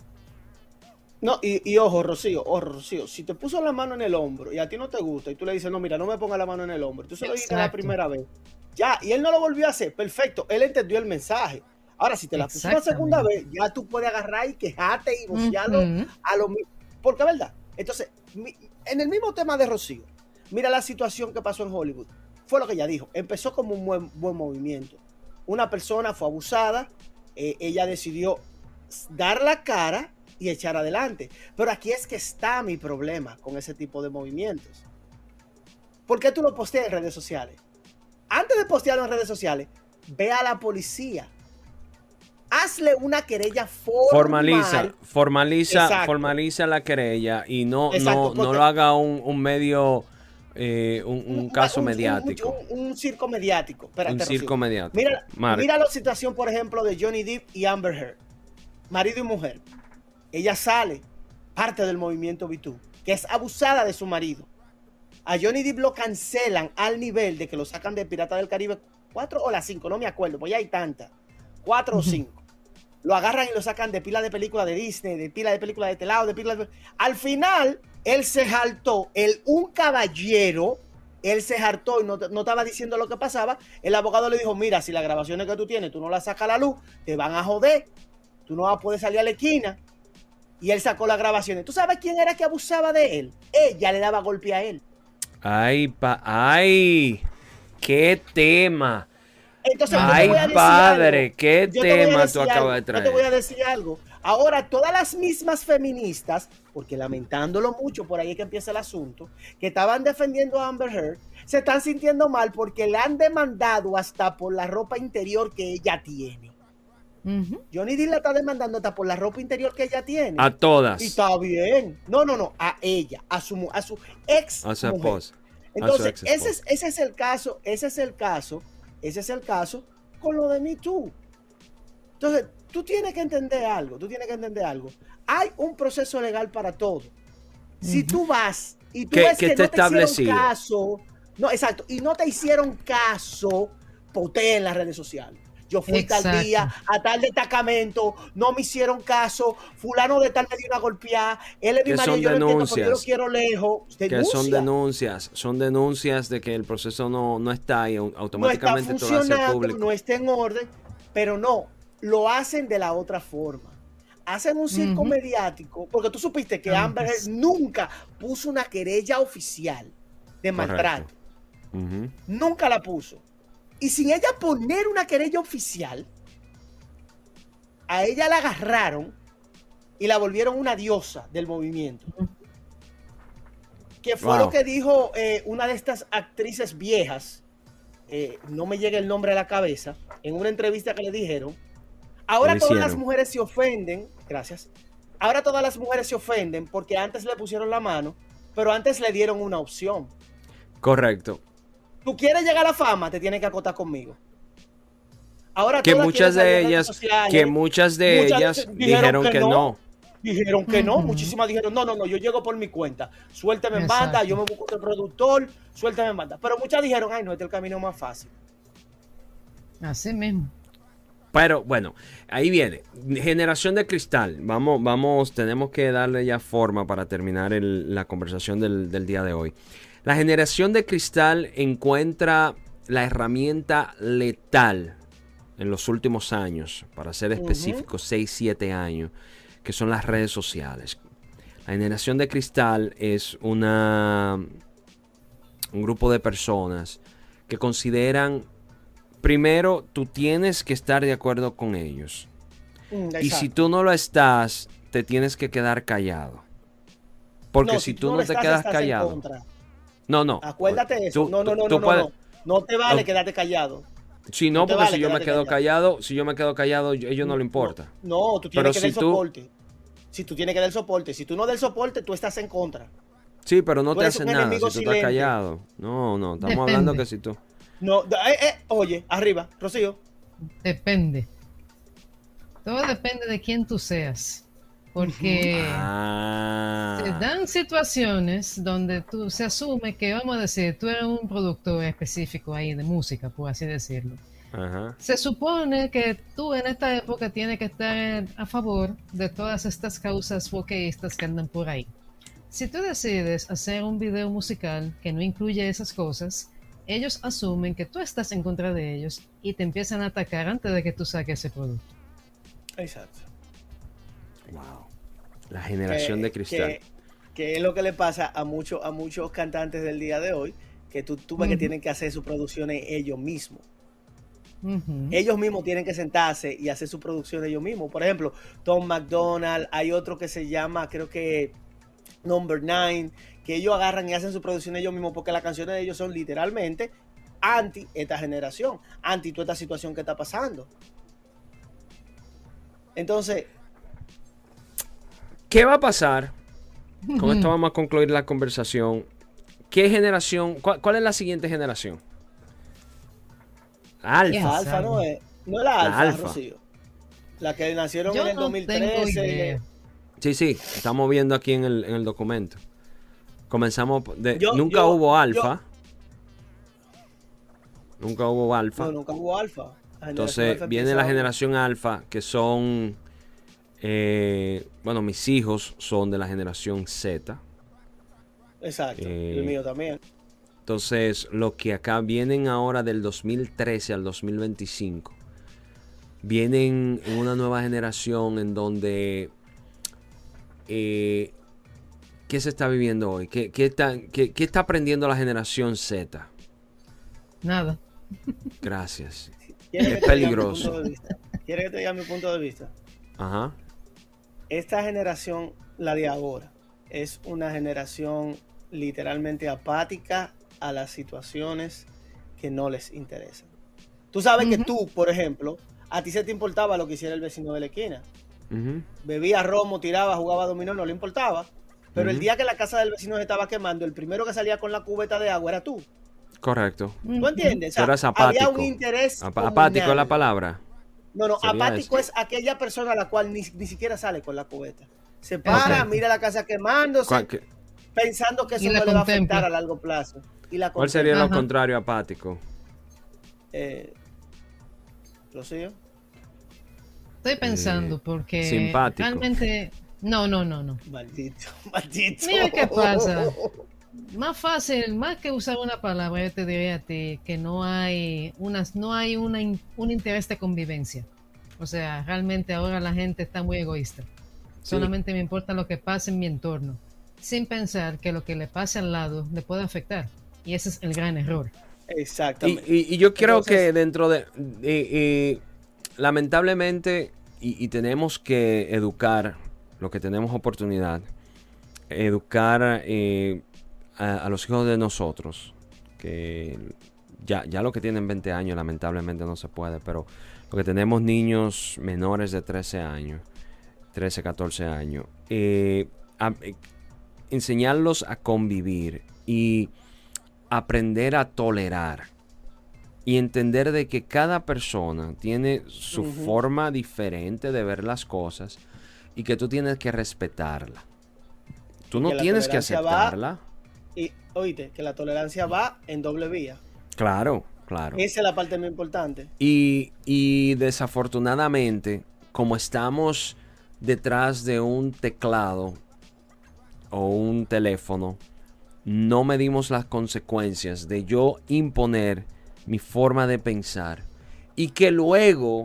No, y, y ojo, Rocío, ojo, Rocío, si te puso la mano en el hombro y a ti no te gusta y tú le dices, no, mira, no me ponga la mano en el hombro, tú se lo dijiste la Exacto. primera vez, ya, y él no lo volvió a hacer, perfecto, él entendió el mensaje. Ahora, si te la puso una segunda vez, Exactamente. ya tú puedes agarrar y quejarte y vocearlo Ujú. a lo mismo, porque es verdad. Entonces, mi- en el mismo tema de Rocío, mira la situación que pasó en Hollywood, fue lo que ella dijo, empezó como un buen, buen movimiento. Una persona fue abusada, eh, ella decidió dar la cara y echar adelante. Pero aquí es que está mi problema con ese tipo de movimientos. ¿Por qué tú lo posteas en redes sociales? Antes de postearlo en redes sociales, ve a la policía. Hazle una querella formal. Formaliza, formaliza, Exacto. formaliza la querella y no, Exacto, no, no porque- lo haga un, un medio, eh, un, un Un- caso un- un- mediático. Un, un circo mediático. Espérate, Un Rocío. circo mediático. Mira, Mark. mira la situación, por ejemplo, de Johnny Depp y Amber Heard. Marido y mujer. Ella sale, parte del movimiento Me Too, que es abusada de su marido. A Johnny Depp lo cancelan al nivel de que lo sacan de Pirata del Caribe cuatro o las cinco, no me acuerdo, pues ya hay tantas. Cuatro o Ujú. cinco. Lo agarran y lo sacan de pila de películas de Disney, de pila de películas de telado, de pila de... Al final, él se hartó, el un caballero, él se hartó y no, no estaba diciendo lo que pasaba. El abogado le dijo, mira, si las grabaciones que tú tienes, tú no las sacas a la luz, te van a joder, tú no vas a poder salir a la esquina. Y él sacó las grabaciones. ¿Tú sabes quién era que abusaba de él? Ella le daba golpe a él. Ay, pa, ay, qué tema. Entonces, yo Ay, te voy a decir padre, algo. qué Yo te voy a tema decir tú acabas algo. de Yo te voy a traer. decir algo. Ahora, todas las mismas feministas, porque lamentándolo mucho, por ahí es que empieza el asunto, que estaban defendiendo a Amber Heard, se están sintiendo mal porque le han demandado hasta por la ropa interior que ella tiene. Ujú. Johnny Depp la está demandando hasta por la ropa interior que ella tiene. A todas. Y está bien. No, no, no. A ella, a su, a su ex A su mujer. esposa. Entonces, ex esposa. ese es, ese es el caso, ese es el caso, ese es el caso con lo de Me Too. Entonces, tú tienes que entender algo, tú tienes que entender algo. Hay un proceso legal para todo. Si Ujú. tú vas y tú Que- ves que que, esté no te hicieron establecido. caso, no, exacto, y no te hicieron caso, potea en las redes sociales. Yo fui tal Exacto. día a tal destacamento, no me hicieron caso, fulano de tal me dio una golpeada, él es mi Que marido, son yo no entiendo porque yo lo denuncias. quiero lejos. Que Denuncia. son denuncias, son denuncias de que el proceso no, no está y au- No está automáticamente todo va a ser funcionando, público. no está en orden, pero no, lo hacen de la otra forma. Hacen un circo Ujú. mediático, porque tú supiste que Antes. Amber Heard nunca puso una querella oficial de maltrato. Ujú. Nunca la puso. Y sin ella poner una querella oficial, a ella la agarraron y la volvieron una diosa del movimiento. Ujú. Que fue Wow. lo que dijo eh, una de estas actrices viejas, eh, no me llega el nombre a la cabeza, en una entrevista que le dijeron, ahora Le todas hicieron. las mujeres se ofenden, gracias, ahora todas las mujeres se ofenden porque antes le pusieron la mano pero antes le dieron una opción. Correcto. Tú quieres llegar a la fama, te tienes que acotar conmigo. Ahora Que todas muchas quieren salir de en redes ellas, sociales. que muchas de Muchas ellas dijeron dijeron que que no. no. Dijeron que no, Ujú. muchísimas dijeron, no, no, no, yo llego por mi cuenta, suélteme en Exacto. banda, yo me busco otro productor, suélteme en banda. Pero muchas dijeron, ay, no, este es el camino más fácil. Así mismo. Pero bueno, ahí viene. Generación de cristal. Vamos, vamos, tenemos que darle ya forma para terminar el- la conversación del, del día de hoy. La generación de cristal encuentra la herramienta letal en los últimos años, para ser específicos, seis siete años, que son las redes sociales. La generación de cristal es una, un grupo de personas que consideran, primero, tú tienes que estar de acuerdo con ellos. Mm, Y si exacto. tú no lo estás, te tienes que quedar callado. Porque No, si tú tú no no le te estás, quedas estás en callado. contra. No, no. Acuérdate eso. Tú- no, no, tú- no, tú no, puedes- no, no. No te vale Ok. quedarte callado. Si no, No te porque vale si yo me quedarte quedo callado. callado, si yo me quedo callado, yo- ellos no le importa. No, tú Pero tienes que si dar tú- soporte. Si tú tienes que dar soporte. Si tú no das soporte, tú estás en contra. Sí, pero no Tú te eres hacen un nada si tú enemigo estás silente. callado. No, no, estamos Depende. hablando que si tú... No, eh, eh, oye, arriba, Rocío. Depende. Todo depende de quién tú seas. Porque Ah. se dan situaciones donde tú se asume que, vamos a decir, tú eres un productor específico ahí de música, por así decirlo. Ajá. Se supone que tú en esta época tienes que estar a favor de todas estas causas wokeístas que andan por ahí. Si tú decides hacer un video musical que no incluye esas cosas, ellos asumen que tú estás en contra de ellos y te empiezan a atacar antes de que tú saques ese producto. Exacto. Wow. La generación que, de cristal. Que, que es lo que le pasa a muchos a muchos cantantes del día de hoy, que tú, tú ves que Ujú. tienen que hacer sus producciones ellos mismos. Ujú. Ellos mismos tienen que sentarse y hacer sus producciones ellos mismos. Por ejemplo, Tom McDonald, hay otro que se llama, creo que Number Nine, que ellos agarran y hacen su producción ellos mismos porque las canciones de ellos son literalmente anti esta generación, anti toda esta situación que está pasando. Entonces, ¿Qué va a pasar? Con esto Ujú. vamos a concluir la conversación. ¿Qué generación? ¿Cuál, cuál es la siguiente generación? La Ya alfa. Alfa sabe. no es, no es la La Alfa, Alfa. Rocío. La que nacieron Yo en el no dos mil tengo trece. idea. Sí, sí, estamos viendo aquí en el, en el documento. Comenzamos de... Yo- nunca yo- hubo alfa. Nunca hubo alfa. No, nunca hubo Alfa. La generación Entonces Alfa viene empieza la ahora. generación alfa, que son... eh, bueno, mis hijos son de la generación Z. Exacto, eh, el mío también. Entonces, lo que acá vienen ahora del dos mil trece al dos mil veinticinco, vienen en una nueva generación en donde... eh, ¿qué se está viviendo hoy? ¿Qué, qué está, qué- qué está aprendiendo la generación Z? Nada. Gracias. ¿Quieres es que te diga mi peligroso. punto de vista? ¿Quieres que te diga mi punto de vista? Ajá. Esta generación, la de ahora, es una generación literalmente apática a las situaciones que no les interesan. Tú sabes que Ujú. tú, por ejemplo, a ti se te importaba lo que hiciera el vecino de la esquina. Ujú. Bebía romo, tiraba, jugaba dominó, no le importaba. Pero el Ujú. día que la casa del vecino se estaba quemando, el primero que salía con la cubeta de agua era tú. Correcto. ¿Tú entiendes? O sea, Tú eras había apático. un interés Apa- apático es la comunal. palabra. No, no, Sería apático eso. es aquella persona a la cual ni, ni siquiera sale con la cubeta. Se para, Ok. mira la casa quemándose, ¿Cuál, qué- pensando que Y eso la no le va a contempla. afectar a largo plazo. Y la cuál sería lo Ajá. contrario a apático? Eh, ¿Rocío? Estoy pensando Eh, porque simpático. realmente no, no, no, no. Maldito, maldito. Mira qué pasa. Más fácil, más que usar una palabra, yo te diría a ti que no hay unas, no hay una in- un interés de convivencia. O sea, realmente ahora la gente está muy egoísta. Solamente me importa lo que pasa en mi entorno, sin pensar que lo que le pase al lado le puede afectar. Y ese es el gran error. Y, Exactamente. y- y yo creo Entonces- que dentro de... y- y lamentablemente, y, y tenemos que educar, lo que tenemos oportunidad, educar eh, a, a los hijos de nosotros, que ya, ya lo que tienen veinte años lamentablemente no se puede, pero lo que tenemos niños menores de trece años, trece, catorce años, eh, a- eh, enseñarlos a convivir y aprender a tolerar y entender de que cada persona tiene su uh-huh. forma diferente de ver las cosas y que tú tienes que respetarla. Tú no que tienes que aceptarla. Va, y oíste, que la tolerancia va en doble vía. Claro, claro. Esa es la parte muy importante. Y, y desafortunadamente, como estamos detrás de un teclado o un teléfono, no medimos las consecuencias de yo imponer mi forma de pensar y que luego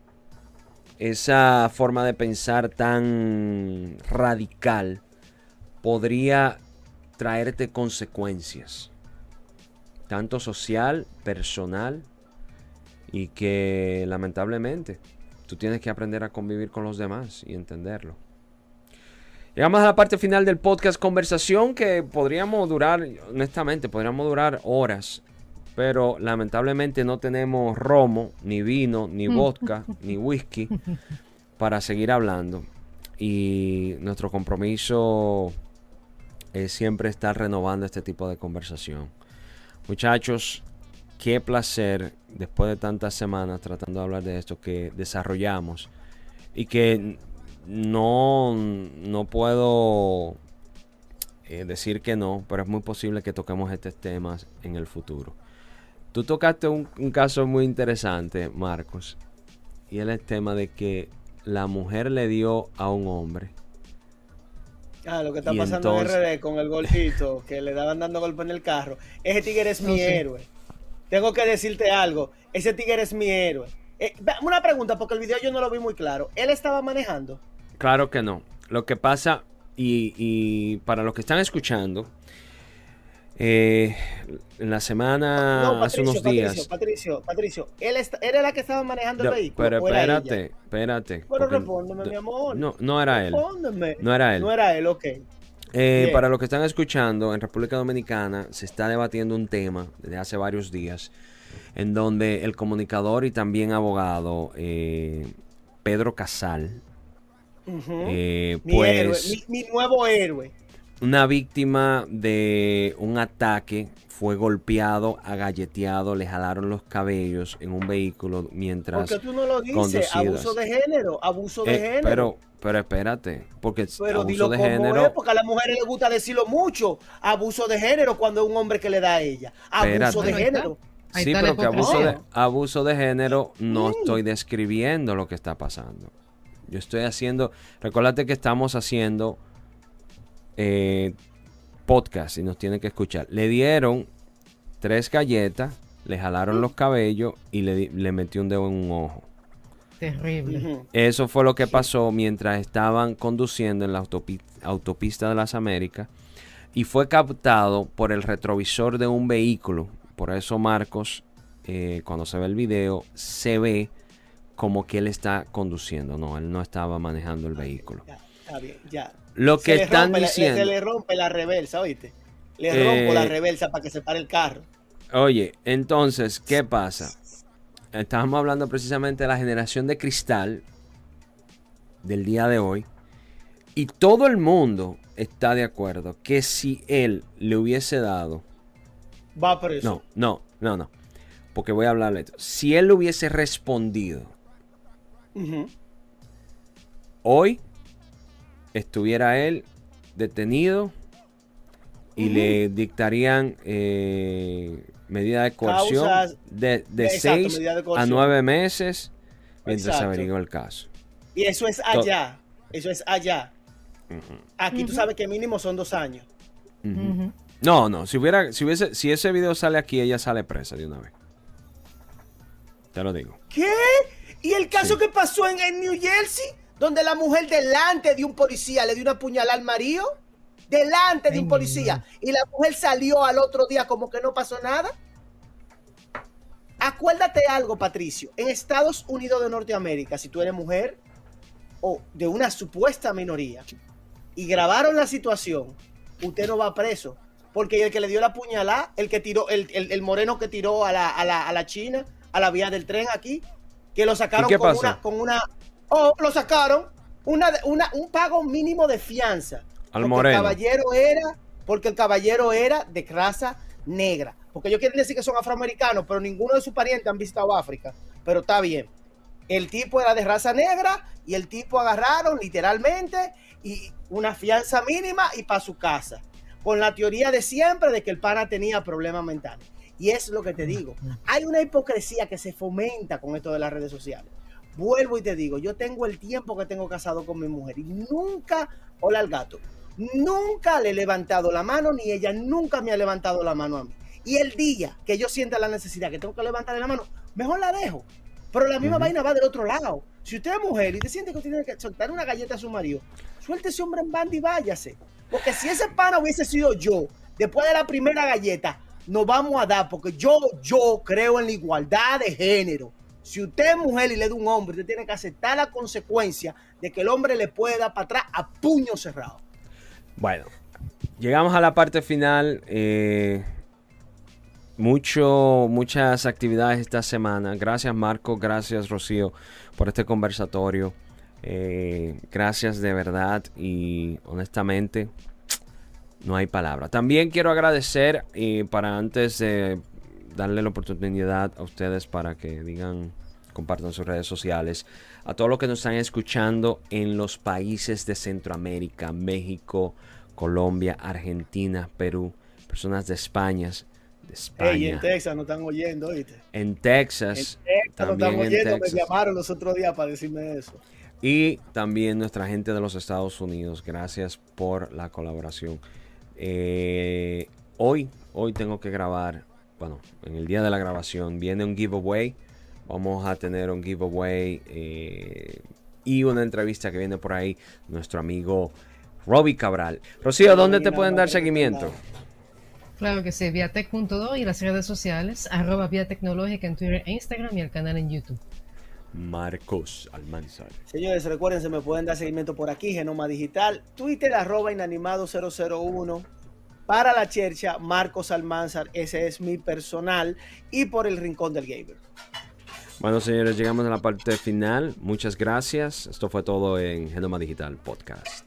esa forma de pensar tan radical podría traerte consecuencias, tanto social, personal, y que lamentablemente tú tienes que aprender a convivir con los demás y entenderlo. Llegamos a la parte final del podcast conversación que podríamos durar, honestamente, podríamos durar horas, pero lamentablemente no tenemos romo, ni vino, ni vodka, ni whisky para seguir hablando. Y nuestro compromiso es siempre estar renovando este tipo de conversación. Muchachos, qué placer después de tantas semanas tratando de hablar de esto que desarrollamos y que no, no puedo eh, decir que no, pero es muy posible que toquemos estos temas en el futuro. Tú tocaste un, un caso muy interesante, Marcos, y es el tema de que la mujer le dio a un hombre. Ah, lo que está pasando entonces... en R D con el gordito que le daban dando golpe en el carro. Ese tigre es mi okay. héroe. Tengo que decirte algo. Ese tigre es mi héroe. Eh, una pregunta, porque el video yo no lo vi muy claro. ¿Él estaba manejando? Claro que no. Lo que pasa, y, y para los que están escuchando, eh, en la semana, no, no, Patricio, hace unos días... Patricio, Patricio, Patricio, ¿él, está, ¿él era la que estaba manejando el no, vehículo? Pero espérate, espérate. Pero respóndeme, mi amor. No, no era él. Respóndeme. No era él. No era él, ok. Eh, para los que están escuchando, en República Dominicana se está debatiendo un tema desde hace varios días en donde el comunicador y también abogado eh, Pedro Casal, uh-huh. eh, mi pues héroe, mi, mi nuevo héroe, una víctima de un ataque, fue golpeado, agalleteado, le jalaron los cabellos en un vehículo mientras ¿por qué tú no lo dices? Conducidas. Abuso de género, abuso de eh, género. Pero, pero espérate, porque pero abuso dilo de como género. Es, porque a las mujeres les gusta decirlo mucho. Abuso de género cuando es un hombre que le da a ella. Abuso espérate. de género. Ahí sí, pero que abuso de, abuso de género no mm. estoy describiendo lo que está pasando. Yo estoy haciendo, recuérdate que estamos haciendo eh, podcast y nos tienen que escuchar. Le dieron tres galletas, le jalaron mm. los cabellos y le, le metió un dedo en un ojo. Terrible. Eso fue lo que pasó mientras estaban conduciendo en la autopi- autopista de las Américas y fue captado por el retrovisor de un vehículo. Por eso Marcos, eh, cuando se ve el video, se ve como que él está conduciendo. No, él no estaba manejando el vehículo. Ya, está bien, ya. Lo que se están rompe, diciendo... Se le rompe la reversa, ¿oíste? Le eh, rompo la reversa para que se pare el carro. Oye, entonces, ¿qué pasa? Estábamos hablando precisamente de la generación de cristal del día de hoy. Y todo el mundo está de acuerdo que si él le hubiese dado... Va preso. No, no, no, no. Porque voy a hablarle de esto. Si él le hubiese respondido, uh-huh. hoy estuviera él detenido y uh-huh. le dictarían eh, medida de coerción Causas, de, de exacto, seis de a nueve meses mientras exacto. se averigua el caso. Y eso es allá. Todo. Eso es allá. Uh-huh. Aquí uh-huh. tú sabes que mínimo son dos años. Uh-huh. Uh-huh. No, no, si hubiera, si hubiese, si ese video sale aquí, ella sale presa de una vez. Te lo digo. ¿Qué? ¿Y el caso sí. que pasó en, en New Jersey? Donde la mujer delante de un policía le dio una puñalada al marido. Delante de un policía. Y la mujer salió al otro día como que no pasó nada. Acuérdate algo, Patricio. En Estados Unidos de Norteamérica, si tú eres mujer o de una supuesta minoría y grabaron la situación, usted no va preso. Porque el que le dio la puñalada, el que tiró, el, el, el moreno que tiró a la, a, la, a la China, a la vía del tren aquí, que lo sacaron con una, con una, oh, lo sacaron, una, una, un pago mínimo de fianza. Al porque moreno. El caballero era, porque el caballero era de raza negra. Porque ellos quieren decir que son afroamericanos, pero ninguno de sus parientes han visitado África. Pero está bien. El tipo era de raza negra y el tipo agarraron literalmente y una fianza mínima y para su casa. Con la teoría de siempre de que el pana tenía problemas mentales. Y es lo que te digo. Hay una hipocresía que se fomenta con esto de las redes sociales. Vuelvo y te digo, yo tengo el tiempo que tengo casado con mi mujer y nunca, hola al gato, nunca le he levantado la mano, ni ella nunca me ha levantado la mano a mí. Y el día que yo sienta la necesidad que tengo que levantarle la mano, mejor la dejo. Pero la misma uh-huh. vaina va del otro lado. Si usted es mujer y te siente que tiene que soltar una galleta a su marido, suelte ese hombre en banda y váyase. Porque si ese pana hubiese sido yo, después de la primera galleta, nos vamos a dar, porque yo, yo creo en la igualdad de género. Si usted es mujer y le da un hombre, usted tiene que aceptar la consecuencia de que el hombre le puede dar para atrás a puño cerrado. Bueno, llegamos a la parte final. Eh, mucho, muchas actividades esta semana. Gracias, Marco. Gracias, Rocío, por este conversatorio. Eh, gracias de verdad y honestamente no hay palabra. También quiero agradecer y para antes de darle la oportunidad a ustedes para que digan, compartan sus redes sociales, a todos los que nos están escuchando en los países de Centroamérica, México, Colombia, Argentina, Perú, personas de España, de España. Hey, en Texas nos están oyendo, ¿oíste? En Texas, en Texas también nos están oyendo, en Texas. Me llamaron los otros días para decirme eso. Y también nuestra gente de los Estados Unidos, gracias por la colaboración. Eh, hoy, hoy tengo que grabar, bueno, en el día de la grabación viene un giveaway. Vamos a tener un giveaway eh, y una entrevista que viene por ahí nuestro amigo Robbie Cabral. Rocío, ¿dónde te pueden dar seguimiento? Claro que sí, Viatec punto do y las redes sociales, arroba Vía Tecnológica en Twitter e Instagram y el canal en YouTube. Marcos Almanzar. Señores, recuerden, se me pueden dar seguimiento por aquí, Genoma Digital, Twitter, arroba inanimado cero cero uno, para la chercha, Marcos Almanzar, ese es mi personal, y por el Rincón del Gamer. Bueno, señores, llegamos a la parte final. Muchas gracias. Esto fue todo en Genoma Digital Podcast.